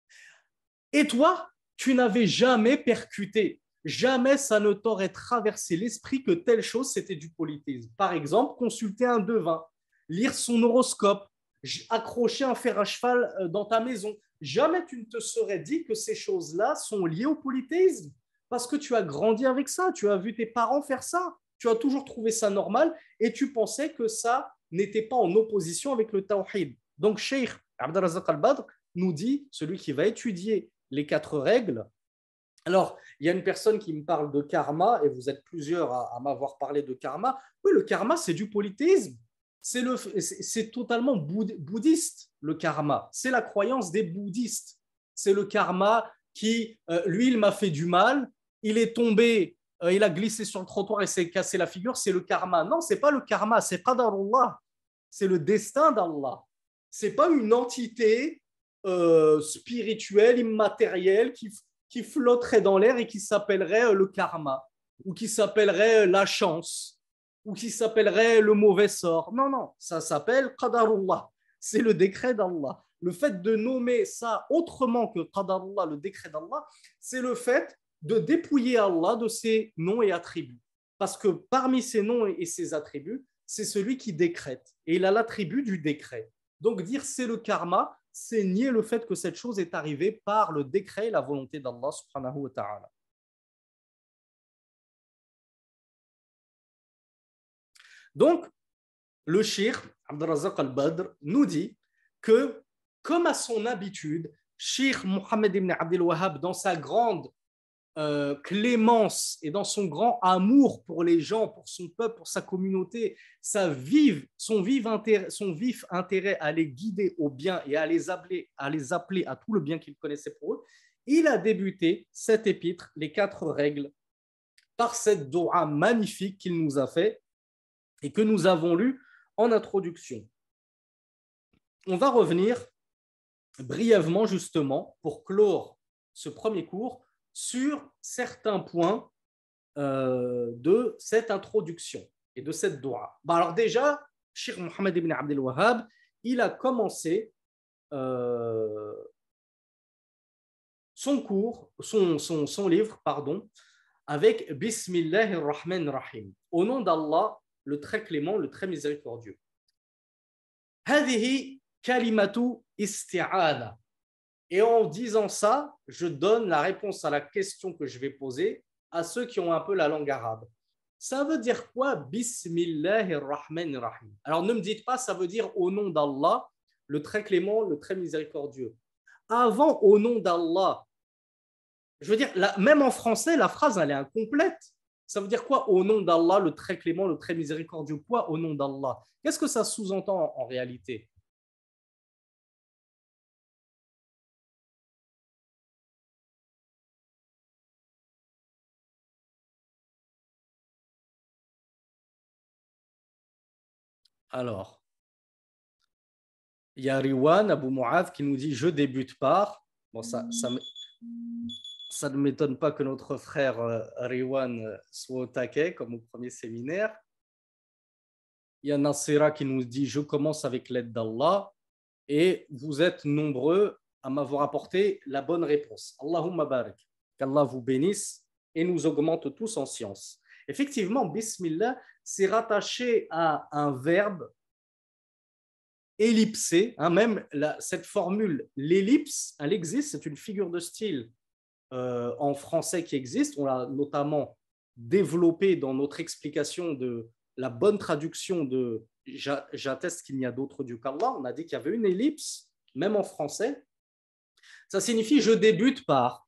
Et toi, tu n'avais jamais percuté. Jamais ça ne t'aurait traversé l'esprit que telle chose, c'était du polythéisme. Par exemple, consulter un devin, lire son horoscope, accrocher un fer à cheval dans ta maison. Jamais tu ne te serais dit que ces choses-là sont liées au polythéisme. Parce que tu as grandi avec ça, tu as vu tes parents faire ça, tu as toujours trouvé ça normal et tu pensais que ça n'était pas en opposition avec le tawhid. Donc, Cheikh Abdelrazak al-Badr nous dit, celui qui va étudier les 4 règles. Alors, il y a une personne qui me parle de karma, et vous êtes plusieurs à m'avoir parlé de karma. Oui, le karma, c'est du polythéisme. C'est totalement bouddhiste, le karma. C'est la croyance des bouddhistes. C'est le karma qui, lui, il m'a fait du mal, il est tombé, il a glissé sur le trottoir et s'est cassé la figure, c'est le karma. Non, c'est pas le karma, c'est qadarullah. C'est le destin d'Allah. C'est pas une entité spirituelle, immatérielle, qui flotterait dans l'air et qui s'appellerait le karma, ou qui s'appellerait la chance, ou qui s'appellerait le mauvais sort. Non, non, ça s'appelle qadarullah. C'est le décret d'Allah. Le fait de nommer ça autrement que qadarullah, le décret d'Allah, c'est le fait de dépouiller Allah de ses noms et attributs. Parce que parmi ses noms et ses attributs, c'est celui qui décrète. Et il a l'attribut du décret. Donc dire c'est le karma, c'est nier le fait que cette chose est arrivée par le décret et la volonté d'Allah subhanahu wa ta'ala. Donc, le shir, Abdelrazak al-Badr, nous dit que, comme à son habitude, Shir Mohammed ibn Abdel Wahhab, dans sa grande clémence et dans son grand amour pour les gens, pour son peuple, pour sa communauté, son vif intérêt à les guider au bien et à les appeler à tout le bien qu'il connaissait pour eux, il a débuté cet épître, les 4 règles, par cette doua magnifique qu'il nous a fait et que nous avons lu en introduction. On va revenir brièvement justement pour clore ce premier cours sur certains points de cette introduction et de cette doua. Alors déjà, Cheikh Mohammed ibn Abdel Wahhab, il a commencé son cours, son livre, pardon, avec Bismillahir Rahmanir Rahim. Au nom d'Allah, le très clément, le très miséricordieux. Hadihi kalimatu isti'ana. Et en disant ça, je donne la réponse à la question que je vais poser à ceux qui ont un peu la langue arabe. Ça veut dire quoi Bismillahir Rahmanir Rahim? Alors ne me dites pas, ça veut dire au nom d'Allah, le très clément, le très miséricordieux. Avant, au nom d'Allah, je veux dire, même en français, la phrase, elle est incomplète. Ça veut dire quoi au nom d'Allah, le très clément, le très miséricordieux? Quoi au nom d'Allah? Qu'est-ce que ça sous-entend en réalité? Alors, il y a Riwan Abu Mu'adh qui nous dit je débute par. Bon, ça ne m'étonne pas que notre frère Riwan soit au taquet, comme au premier séminaire. Il y a Nasira qui nous dit je commence avec l'aide d'Allah. Et vous êtes nombreux à m'avoir apporté la bonne réponse. Allahumma barak. Qu'Allah vous bénisse et nous augmente tous en science. Effectivement, Bismillah, c'est rattaché à un verbe ellipsé. Même cette formule, l'ellipse, elle existe, c'est une figure de style en français qui existe. On l'a notamment développé dans notre explication de la bonne traduction de j'atteste qu'il n'y a d'autre Dieu qu'Allah. On a dit qu'il y avait une ellipse, même en français. Ça signifie je débute par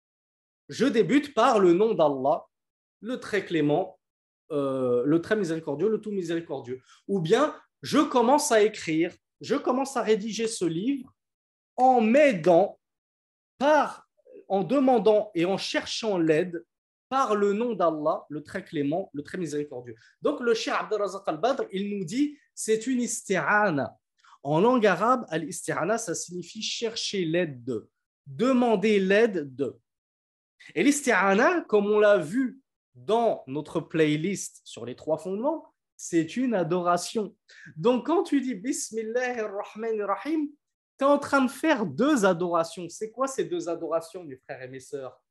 le nom d'Allah, le très clément, le très miséricordieux, le tout miséricordieux. Ou bien je commence à écrire, je commence à rédiger ce livre en m'aidant en demandant et en cherchant l'aide par le nom d'Allah, le très clément, le très miséricordieux. Donc le Cheikh Abdelrazak al-Badr, il nous dit, c'est une isti'ana. En langue arabe, al-isti'ana, ça signifie chercher l'aide de, demander l'aide de. Et l'isti'ana, comme on l'a vu dans notre playlist sur les 3 fondements, c'est une adoration. Donc quand tu dis Bismillahirrahmanirrahim, tu es en train de faire 2 adorations. C'est quoi ces 2 adorations, mes frères et mes sœurs?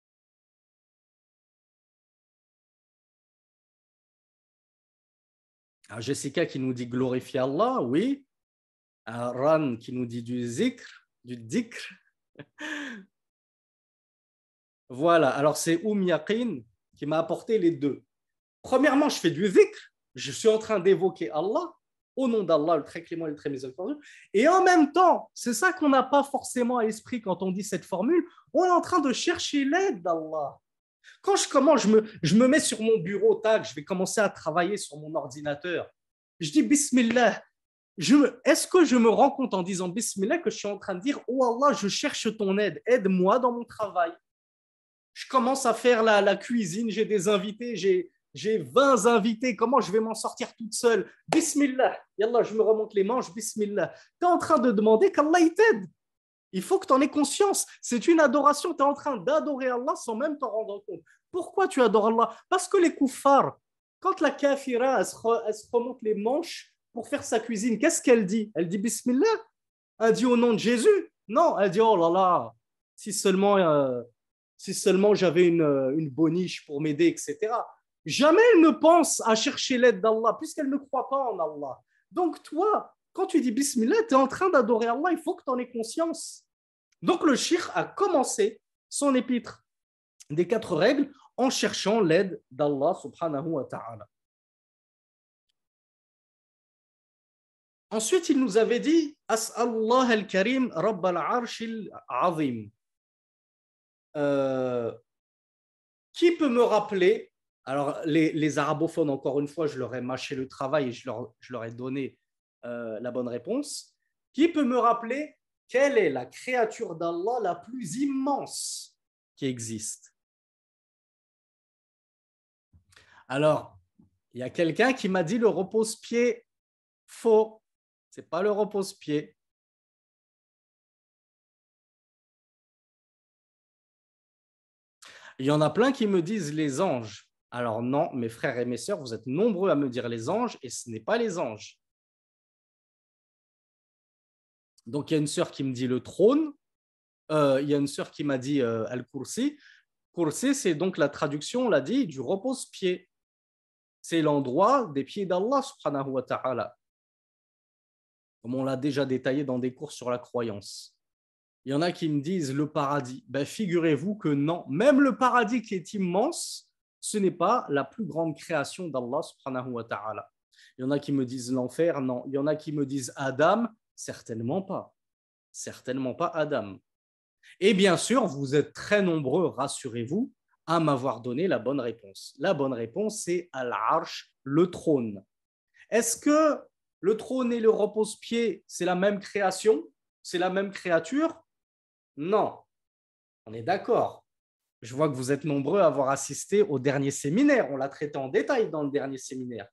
Jessica qui nous dit glorifier Allah, oui. Ran qui nous dit du dhikr. Voilà, alors c'est Yaqin qui m'a apporté les 2. Premièrement, je fais du dhikr, je suis en train d'évoquer Allah, au nom d'Allah, le très clément et le très miséricordieux. Et en même temps, c'est ça qu'on n'a pas forcément à l'esprit quand on dit cette formule, on est en train de chercher l'aide d'Allah. Quand je commence, je me mets sur mon bureau, tac, je vais commencer à travailler sur mon ordinateur. Je dis Bismillah. Est-ce que je me rends compte en disant Bismillah que je suis en train de dire oh Allah, je cherche ton aide, aide-moi dans mon travail. Je commence à faire la cuisine, j'ai des invités, j'ai 20 invités, comment je vais m'en sortir toute seule? Bismillah. Yallah, je me remonte les manches, Bismillah. Tu es en train de demander qu'Allah t'aide. Il faut que tu en aies conscience. C'est une adoration. Tu es en train d'adorer Allah sans même t'en rendre compte. Pourquoi tu adores Allah? Parce que les kuffars, quand la kafira, elle se remonte les manches pour faire sa cuisine, qu'est-ce qu'elle dit? Elle dit Bismillah. Elle dit au nom de Jésus? Non, elle dit oh là là, si seulement j'avais une boniche pour m'aider, etc. Jamais elle ne pense à chercher l'aide d'Allah, puisqu'elle ne croit pas en Allah. Donc toi, quand tu dis Bismillah, tu es en train d'adorer Allah, il faut que tu en aies conscience. Donc le cheikh a commencé son épître des 4 règles en cherchant l'aide d'Allah subhanahu wa ta'ala. Ensuite, il nous avait dit As'allah al-Karim Rabb al-Arsh al-Azim. Qui peut me rappeler, alors les arabophones, encore une fois, je leur ai mâché le travail et je leur ai donné la bonne réponse. Qui peut me rappeler quelle est la créature d'Allah la plus immense qui existe? Alors, il y a quelqu'un qui m'a dit le repose-pied. Faux, ce n'est pas le repose-pied. Il y en a plein qui me disent les anges. Alors non, mes frères et mes sœurs, vous êtes nombreux à me dire les anges et ce n'est pas les anges. Donc, il y a une sœur qui me dit le trône. Il y a une sœur qui m'a dit Al-Kursi. Kursi, c'est donc la traduction, on l'a dit, du repose-pied. C'est l'endroit des pieds d'Allah, subhanahu wa ta'ala. Comme on l'a déjà détaillé dans des cours sur la croyance. Il y en a qui me disent le paradis. Ben, figurez-vous que non. Même le paradis qui est immense, ce n'est pas la plus grande création d'Allah, subhanahu wa ta'ala. Il y en a qui me disent l'enfer, non. Il y en a qui me disent Adam, certainement pas. Certainement pas Adam. Et bien sûr, vous êtes très nombreux, rassurez-vous, à m'avoir donné la bonne réponse. La bonne réponse, c'est Al-Arsh, le trône. Est-ce que le trône et le repose-pied, c'est la même création? C'est la même créature? Non. On est d'accord. Je vois que vous êtes nombreux à avoir assisté au dernier séminaire. On l'a traité en détail dans le dernier séminaire.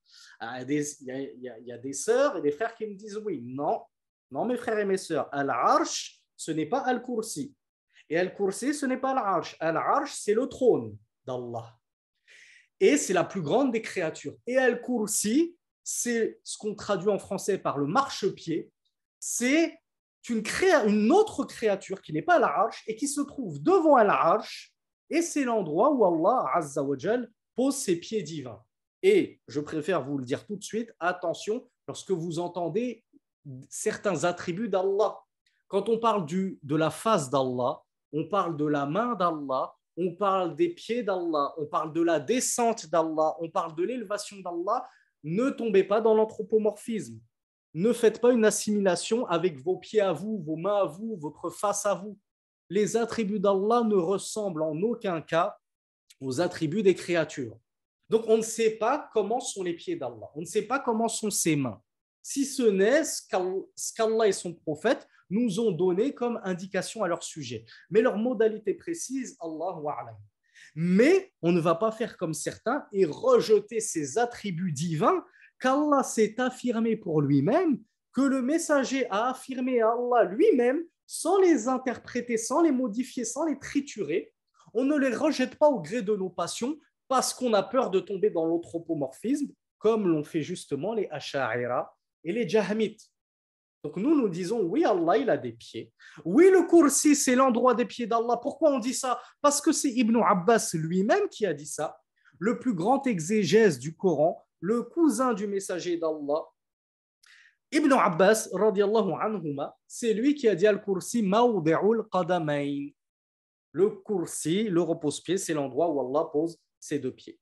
Il y a des sœurs et des frères qui me disent oui. Non, non, mes frères et mes sœurs. Al-Arsh, ce n'est pas Al-Kursi. Et Al-Kursi, ce n'est pas Al-Arsh. Al-Arsh, c'est le trône d'Allah. Et c'est la plus grande des créatures. Et Al-Kursi, c'est ce qu'on traduit en français par le marchepied. C'est une autre créature qui n'est pas Al-Arsh et qui se trouve devant Al-Arsh. Et c'est l'endroit où Allah Azza wa Jal pose ses pieds divins. Et je préfère vous le dire tout de suite, attention, lorsque vous entendez certains attributs d'Allah. Quand on parle de la face d'Allah, on parle de la main d'Allah, on parle des pieds d'Allah, on parle de la descente d'Allah, on parle de l'élévation d'Allah. Ne tombez pas dans l'anthropomorphisme. Ne faites pas une assimilation avec vos pieds à vous, vos mains à vous, votre face à vous. Les attributs d'Allah ne ressemblent en aucun cas aux attributs des créatures. Donc, on ne sait pas comment sont les pieds d'Allah. On ne sait pas comment sont ses mains. Si ce n'est ce qu'Allah et son prophète nous ont donné comme indication à leur sujet. Mais leur modalité précise, Allahu a'lam. Mais on ne va pas faire comme certains et rejeter ces attributs divins qu'Allah s'est affirmé pour lui-même, que le messager a affirmé à Allah lui-même, sans les interpréter, sans les modifier, sans les triturer. On ne les rejette pas au gré de nos passions parce qu'on a peur de tomber dans l'anthropomorphisme, comme l'ont fait justement les Asha'ira et les Jahmites. Donc nous disons, oui, Allah, il a des pieds. Oui, le Kursi, c'est l'endroit des pieds d'Allah. Pourquoi on dit ça? Parce que c'est Ibn Abbas lui-même qui a dit ça, le plus grand exégèse du Coran, le cousin du messager d'Allah. Ibn Abbas, radiallahu anhuma, c'est lui qui a dit al-Kursi mawdi'ul qadamayn. Le Kursi, le repose-pied, c'est l'endroit où Allah pose ses deux pieds.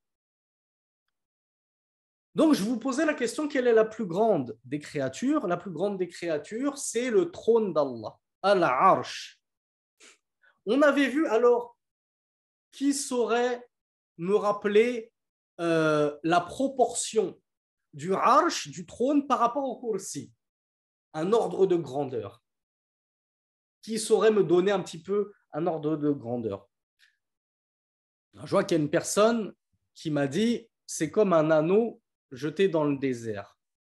Donc, je vous posais la question, quelle est la plus grande des créatures? La plus grande des créatures, c'est le trône d'Allah, Al-Arsh. On avait vu alors, qui saurait me rappeler la proportion du Arsh, du trône, par rapport au Kursi? Un ordre de grandeur. Qui saurait me donner un petit peu un ordre de grandeur? Je vois qu'il y a une personne qui m'a dit, c'est comme un anneau jeté dans le désert.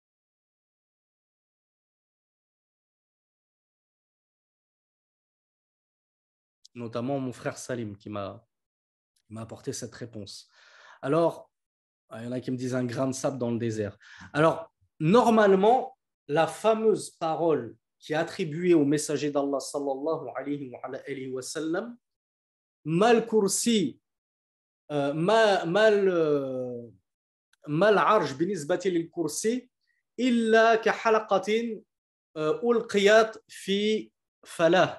Notamment mon frère Salim qui m'a apporté cette réponse. Alors, il y en a qui me disent un grain de sable dans le désert. Alors, normalement, la fameuse parole qui est attribuée au messager d'Allah sallallahu alayhi wa sallam, mal kursi, mal arsh binisbati lil kursi, illa ka halaqatin ulqiyat fi falah.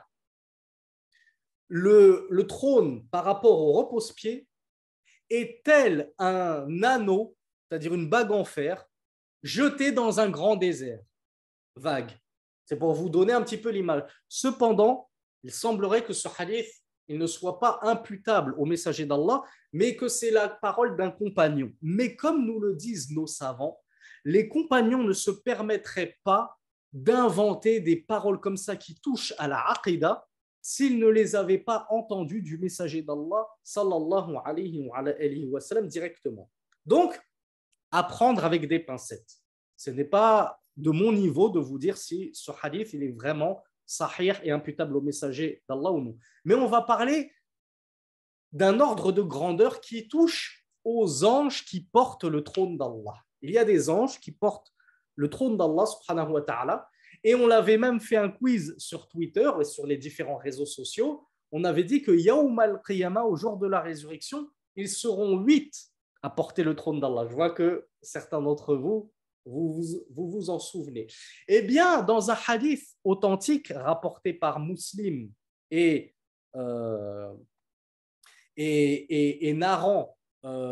Le trône par rapport au repose-pied est tel un anneau, c'est-à-dire une bague en fer, jetée dans un grand désert vague. C'est pour vous donner un petit peu l'image. Cependant, il semblerait que ce hadith il ne soit pas imputable au messager d'Allah, mais que c'est la parole d'un compagnon. Mais comme nous le disent nos savants, les compagnons ne se permettraient pas d'inventer des paroles comme ça qui touchent à la aqidah s'ils ne les avaient pas entendues du messager d'Allah sallallahu alayhi wa sallam directement. Donc, apprendre avec des pincettes. Ce n'est pas de mon niveau de vous dire si ce hadith il est vraiment sahih et imputable au messager d'Allah ou non. Mais on va parler d'un ordre de grandeur qui touche aux anges qui portent le trône d'Allah. Il y a des anges qui portent le trône d'Allah subhanahu wa ta'ala et on l'avait même fait un quiz sur Twitter et sur les différents réseaux sociaux. On avait dit que Yawm al-Qiyamah, au jour de la résurrection, ils seront 8 à porter le trône d'Allah. Je vois que certains d'entre vous vous en souvenez. Eh bien, dans un hadith authentique rapporté par Muslim et narrant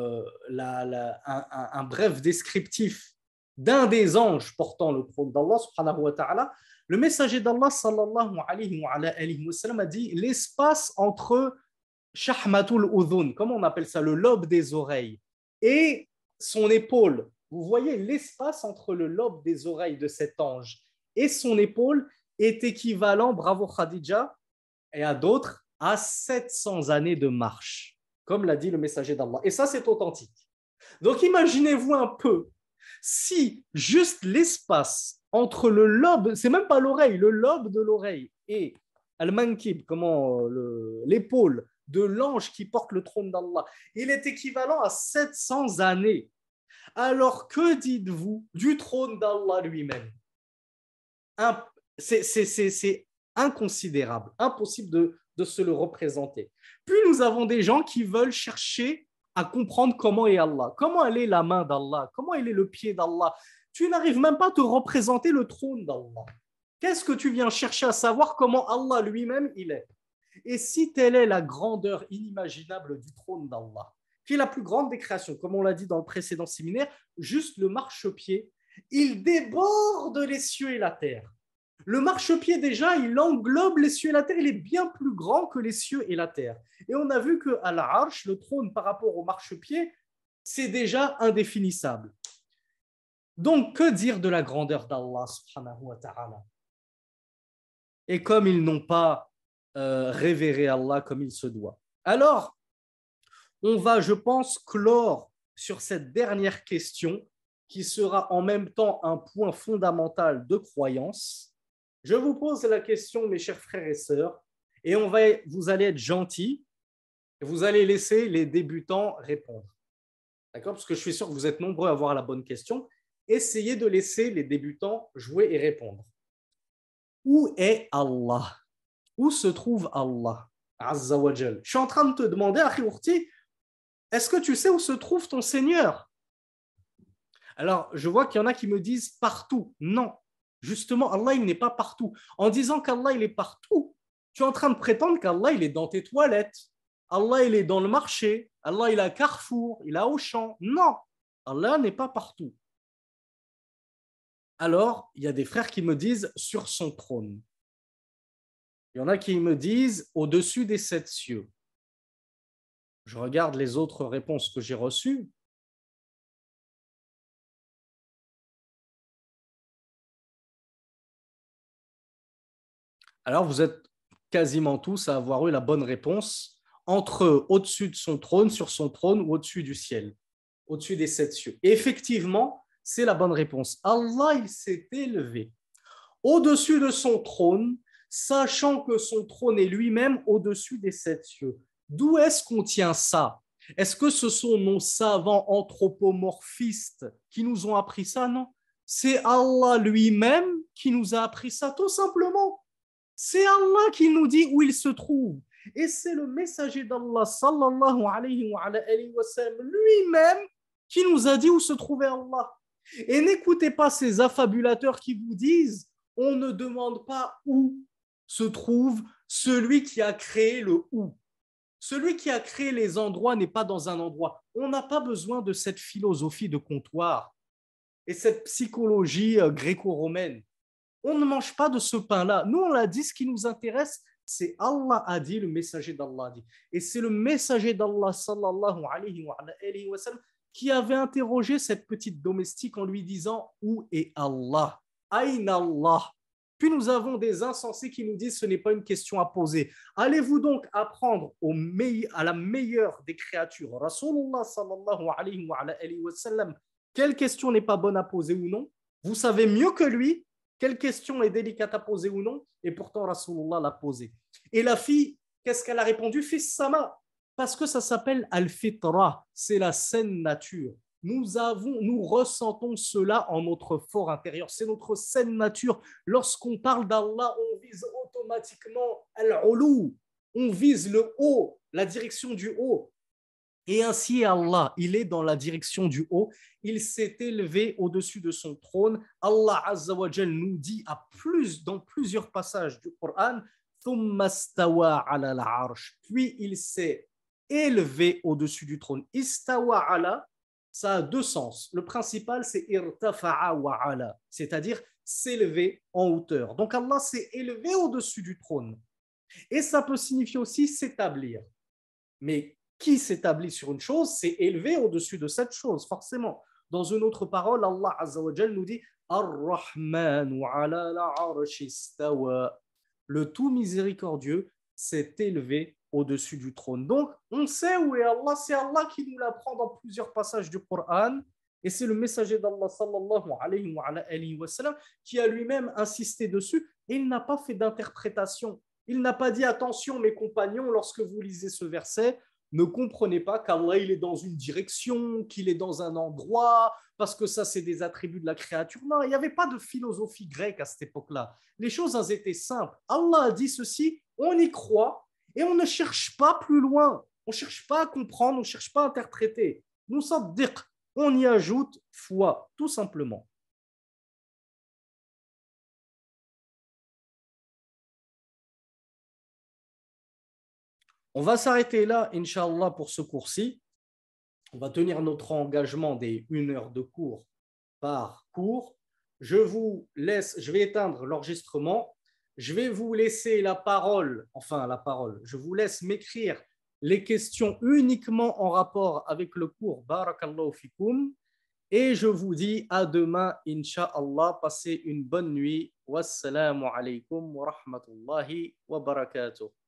un bref descriptif d'un des anges portant le trône d'Allah, subhanahu wa ta'ala, le messager d'Allah, sallallahu alayhi wa sallam, a dit l'espace entre shahmatul udhun, comment on appelle ça, le lobe des oreilles, et son épaule. Vous voyez, l'espace entre le lobe des oreilles de cet ange et son épaule est équivalent, bravo Khadija, et à d'autres, à 700 années de marche, comme l'a dit le messager d'Allah. Et ça, c'est authentique. Donc, imaginez-vous un peu, si juste l'espace entre le lobe, c'est même pas l'oreille, le lobe de l'oreille et al-mankib, l'épaule de l'ange qui porte le trône d'Allah, il est équivalent à 700 années. Alors, que dites-vous du trône d'Allah lui-même? C'est inconsidérable, impossible de se le représenter. Puis nous avons des gens qui veulent chercher à comprendre comment est Allah, comment elle est la main d'Allah, comment il est le pied d'Allah. Tu n'arrives même pas à te représenter le trône d'Allah. Qu'est-ce que tu viens chercher à savoir comment Allah lui-même il est? Et si telle est la grandeur inimaginable du trône d'Allah, qui est la plus grande des créations, comme on l'a dit dans le précédent séminaire, juste le marchepied, il déborde les cieux et la terre. Le marchepied, déjà, il englobe les cieux et la terre. Il est bien plus grand que les cieux et la terre. Et on a vu qu'à l'Arsh, le trône par rapport au marchepied, c'est déjà indéfinissable. Donc, que dire de la grandeur d'Allah subhanahu wa ta'ala? Et comme ils n'ont pas révéré Allah comme il se doit. Alors, on va, je pense, clore sur cette dernière question qui sera en même temps un point fondamental de croyance. Je vous pose la question, mes chers frères et sœurs, et vous allez être gentils, et vous allez laisser les débutants répondre. D'accord? Parce que je suis sûr que vous êtes nombreux à avoir la bonne question. Essayez de laisser les débutants jouer et répondre. Où est Allah? Où se trouve Allah? Azza wa Jal. Je suis en train de te demander, Akhi Ourti, est-ce que tu sais où se trouve ton Seigneur? Alors, je vois qu'il y en a qui me disent partout. Non. Justement, Allah, il n'est pas partout. En disant qu'Allah, il est partout, tu es en train de prétendre qu'Allah, il est dans tes toilettes. Allah, il est dans le marché. Allah, il est à Carrefour, il est à Auchan. Non, Allah n'est pas partout. Alors, il y a des frères qui me disent sur son trône. Il y en a qui me disent au-dessus des 7 cieux. Je regarde les autres réponses que j'ai reçues. Alors, vous êtes quasiment tous à avoir eu la bonne réponse entre au-dessus de son trône, sur son trône ou au-dessus du ciel, au-dessus des 7 cieux. Et effectivement, c'est la bonne réponse. Allah, il s'est élevé au-dessus de son trône, sachant que son trône est lui-même au-dessus des 7 cieux. D'où est-ce qu'on tient ça? Est-ce que ce sont nos savants anthropomorphistes qui nous ont appris ça? Non. C'est Allah lui-même qui nous a appris ça, tout simplement. C'est Allah qui nous dit où il se trouve. Et c'est le messager d'Allah, sallallahu alayhi wa sallam, lui-même qui nous a dit où se trouvait Allah. Et n'écoutez pas ces affabulateurs qui vous disent on ne demande pas où se trouve celui qui a créé le où. Celui qui a créé les endroits n'est pas dans un endroit. On n'a pas besoin de cette philosophie de comptoir et cette psychologie gréco-romaine. On ne mange pas de ce pain-là. Nous, on l'a dit, ce qui nous intéresse, c'est Allah a dit, le messager d'Allah a dit. Et c'est le messager d'Allah, sallallahu alayhi wa sallam, qui avait interrogé cette petite domestique en lui disant « Où est Allah? Aïn Allah ?» Puis nous avons des insensés qui nous disent « Ce n'est pas une question à poser. » Allez-vous donc apprendre à la meilleure des créatures, Rasulullah sallallahu alayhi wa sallam, quelle question n'est pas bonne à poser ou non? Vous savez mieux que lui quelle question est délicate à poser ou non? Et pourtant, Rasulullah l'a posée. Et la fille, qu'est-ce qu'elle a répondu? Fils sama. Parce que ça s'appelle al-fitra. C'est la saine nature. Nous ressentons cela en notre fort intérieur. C'est notre saine nature. Lorsqu'on parle d'Allah, on vise automatiquement al-ulu. On vise le haut, la direction du haut. Et ainsi Allah, il est dans la direction du haut, il s'est élevé au-dessus de son trône. Allah Azza wa Jal nous dit dans plusieurs passages du Coran, puis il s'est élevé au-dessus du trône. Istawa ala, ça a deux sens. Le principal, c'est irtafa'a wa ala, c'est-à-dire s'élever en hauteur. Donc Allah s'est élevé au-dessus du trône. Et ça peut signifier aussi s'établir. Mais qui s'établit sur une chose, c'est élevé au-dessus de cette chose, forcément. Dans une autre parole, Allah Azza wa Jal nous dit Ar-Rahmanu ala al-arshi istawa. Le tout miséricordieux s'est élevé au-dessus du trône. Donc, on sait où est Allah, c'est Allah qui nous l'apprend dans plusieurs passages du Coran, et c'est le messager d'Allah sallallahu alayhi wa sallam qui a lui-même insisté dessus, et il n'a pas fait d'interprétation. Il n'a pas dit, attention mes compagnons, lorsque vous lisez ce verset, ne comprenez pas qu'Allah il est dans une direction, qu'il est dans un endroit, parce que ça c'est des attributs de la créature. Non, il n'y avait pas de philosophie grecque à cette époque-là. Les choses elles étaient simples. Allah a dit ceci, on y croit, et on ne cherche pas plus loin. On ne cherche pas à comprendre, on ne cherche pas à interpréter. Nous sommes diqh, on y ajoute foi, tout simplement. On va s'arrêter là, Inch'Allah, pour ce cours-ci. On va tenir notre engagement des 1 heure de cours par cours. Je vous laisse, je vais éteindre l'enregistrement. Je vais vous laisser la parole, je vous laisse m'écrire les questions uniquement en rapport avec le cours. Barakallahu fikoum. Et je vous dis à demain, Inch'Allah. Passez une bonne nuit. Wassalamu alaikum wa rahmatullahi wa barakatuh.